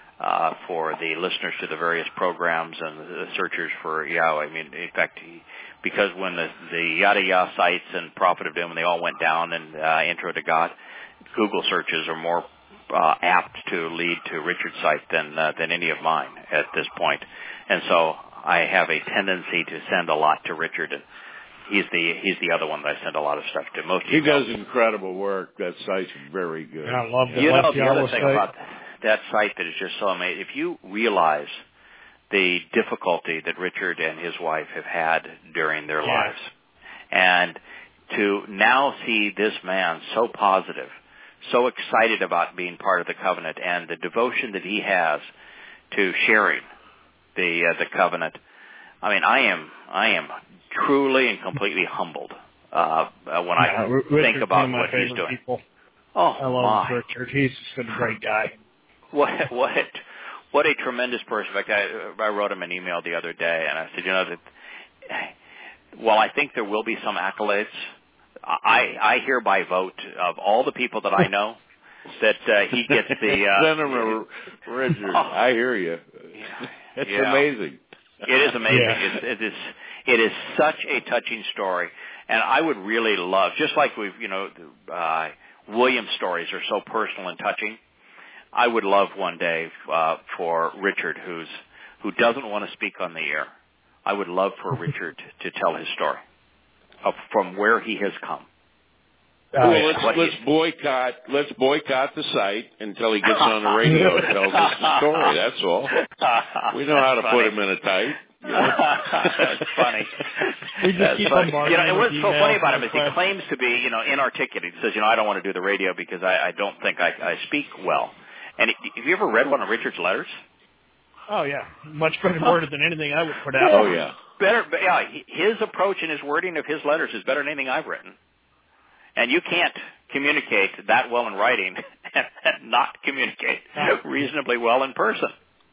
the listeners to the various programs and the searchers for Yahweh. I mean, in fact, because when the Yada Yada sites and Prophet of Doom, when they all went down and Intro to God, Google searches are more apt to lead to Richard's site than any of mine at this point. And so I have a tendency to send a lot to Richard. And he's the other one that I send a lot of stuff to.
He does incredible work. That site's very good.
I love the
the other thing about that site that is just so amazing. If you realize the difficulty that Richard and his wife have had during their lives, and to now see this man so positive, so excited about being part of the covenant, and the devotion that he has to sharing the covenant. I mean, I am truly and completely humbled when I think about what he's doing.
People.
Oh,
I love Richard. He's just a great guy.
What a tremendous person. In fact, I wrote him an email the other day, and I said, that while I think there will be some accolades, I hereby vote of all the people that I know that he gets the
Senator Richard. I hear you. It's amazing.
It is amazing. It is such a touching story, and I would really love, just like William's stories are so personal and touching. I would love one day for Richard, who doesn't want to speak on the air. I would love for Richard to tell his story from where he has come.
Let's boycott the site until he gets on the radio and tells us the story. That's all. We know how to put him in a tight.
That's funny.
We just keep bombarding
and what's so funny about him is he claims to be, inarticulate. He says, I don't want to do the radio because I don't think I speak well. And have you ever read one of Richard's letters?
Oh yeah, much better worded than anything I would put out.
Oh yeah,
better. Yeah, his approach and his wording of his letters is better than anything I've written. And you can't communicate that well in writing and not communicate reasonably well in person.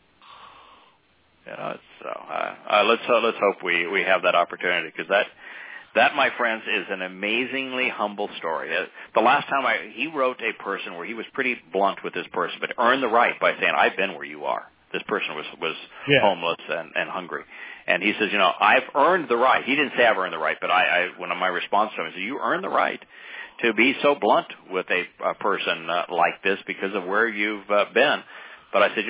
Let's hope we have that opportunity, because that, my friends, is an amazingly humble story. The last time he wrote a person where he was pretty blunt with this person, but earned the right by saying, I've been where you are. This person was homeless and hungry. And he says, I've earned the right. He didn't say I've earned the right, but when my response to him, I said, you earned the right to be so blunt with a person like this because of where you've been. But I said,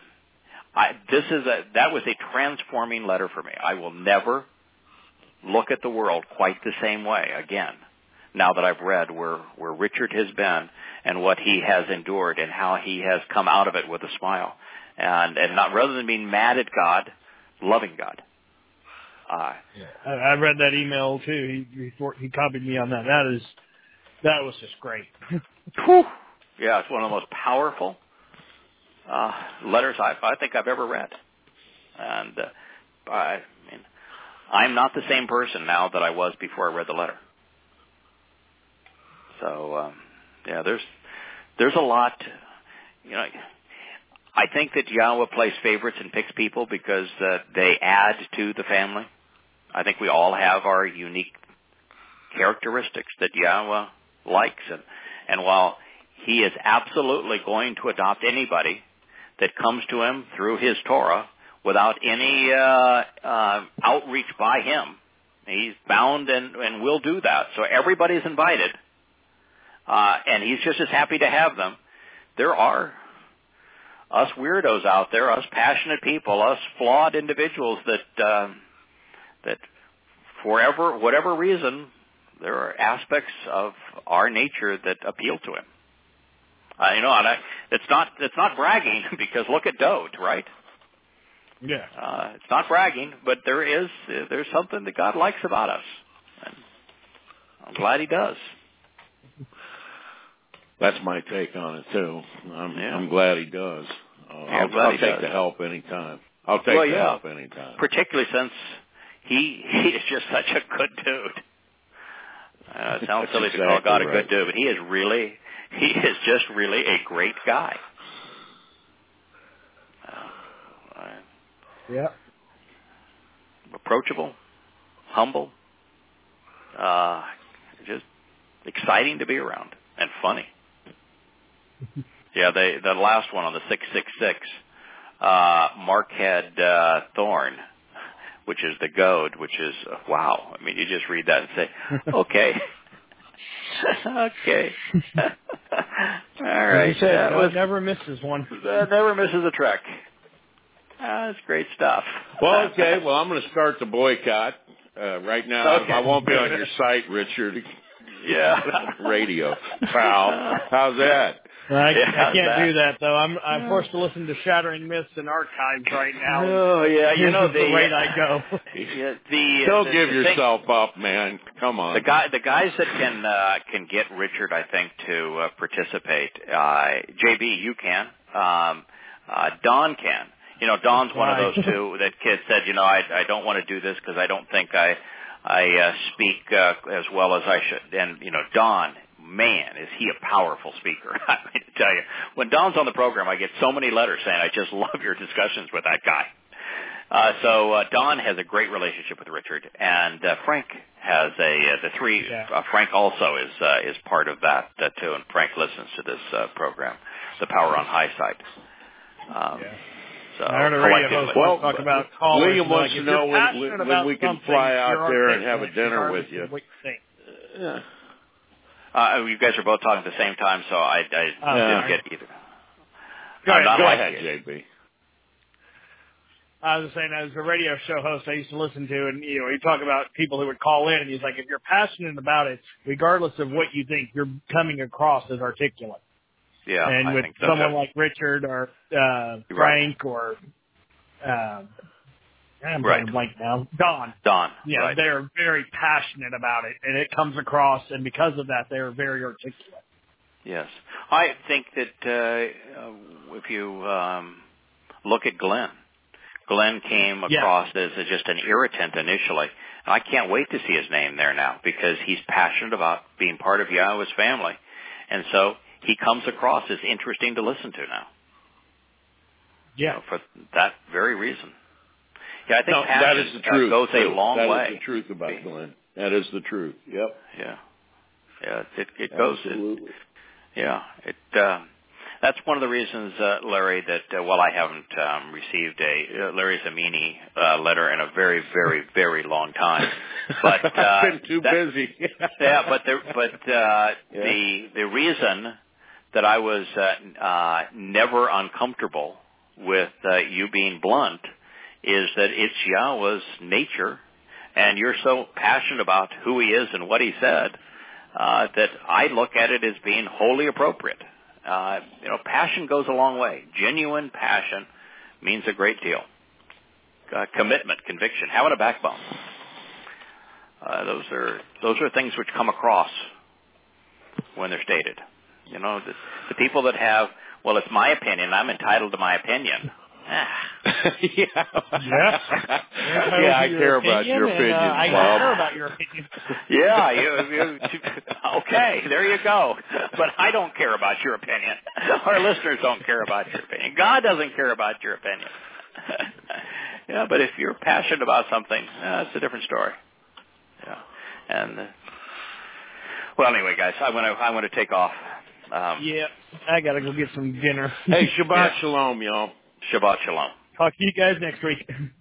that was a transforming letter for me. I will never look at the world quite the same way again, now that I've read where Richard has been and what he has endured and how he has come out of it with a smile. And not, rather than being mad at God, loving God.
I read that email too. He copied me on that. That was just great.
Yeah, it's one of the most powerful letters I think I've ever read. And I'm not the same person now that I was before I read the letter. So there's a lot. I think that Yahweh plays favorites and picks people because they add to the family. I think we all have our unique characteristics that Yahweh likes, and while He is absolutely going to adopt anybody that comes to Him through His Torah without any outreach by Him, He's bound and will do that. So everybody's invited, and He's just as happy to have them. There are us weirdos out there, us passionate people, us flawed individuals that for whatever reason, there are aspects of our nature that appeal to Him. And it's not bragging, because look at Dode, right?
Yeah.
It's not bragging, but there's something that God likes about us, and I'm glad He does.
That's my take on it too. I'm glad He does.
I'll
take the help anytime. I'll take the help anytime.
Particularly since he is just such a good dude. It sounds silly to call God a good dude, but he is just really a great guy.
Yeah.
Approachable, humble, just exciting to be around, and funny. Yeah, the last one on the 666, Markhead Thorn, which is the goad, which is, wow. I mean, you just read that and say, okay. Okay. All right.
Never misses one.
Never misses a trek. That's great stuff.
Well, okay. Well, I'm going to start the boycott right now.
Okay.
I won't be on your site, Richard.
Yeah.
Radio. Pal. How's that?
I can't do that, though. I'm forced to listen to Shattering Myths and Archives right now.
Oh, yeah.
The rate I go.
Don't give yourself up, man. Come on.
The guys that can get Richard, I think, to participate. JB, you can. Don can. Don's one of those two that kid said, I don't want to do this because I don't think I speak as well as I should. And, Don, man, is he a powerful speaker. I mean, to tell you, when Don's on the program, I get so many letters saying, I just love your discussions with that guy. So Don has a great relationship with Richard, and Frank has Frank also is part of that too, and Frank listens to this program, the Power on High side. So
I heard a radio host talk about callers.
William wants to know when we can fly out there and have a dinner with you.
You guys are both talking at the same time, so I didn't get either.
Go ahead, JB.
I was saying, as a radio show host I used to listen to, and you talk about people who would call in, and he's like, if you're passionate about it, regardless of what you think, you're coming across as articulate.
Yeah,
and
I
with
think so
someone
too.
like Richard or Frank or I'm drawing a blank now. Don. Yeah,
right.
They're very passionate about it, and it comes across, and because of that, they're very articulate.
Yes. I think that if you look at Glenn Glenn came across as just an irritant initially. And I can't wait to see his name there now because he's passionate about being part of Yahweh's family. And so he comes across as interesting to listen to now.
Yeah.
For that very reason. Yeah, I think passion
that is the truth.
Goes a long way.
That is the truth about Glenn. That is the truth. Yep.
Yeah. Yeah, it goes.
Absolutely.
That's one of the reasons, Larry, that I haven't received a Larry Zamini letter in a very, very, very long time. But
I've been too busy.
The reason that I was never uncomfortable with you being blunt is that it's Yahweh's nature, and you're so passionate about who He is and what He said that I look at it as being wholly appropriate. Passion goes a long way. Genuine passion means a great deal. Commitment, conviction, having a backbone. Those are things which come across when they're stated. The people that have, well, it's my opinion, I'm entitled to my opinion.
Yeah, I care about your opinion.
I care about your opinion.
Yeah, you okay, there you go. But I don't care about your opinion. Our listeners don't care about your opinion. God doesn't care about your opinion. Yeah, but if you're passionate about something, it's a different story. Yeah, and well, anyway, guys, I want to take off.
Yeah, I gotta go get some dinner.
Hey, Shabbat Shalom, y'all.
Shabbat Shalom.
Talk to you guys next week.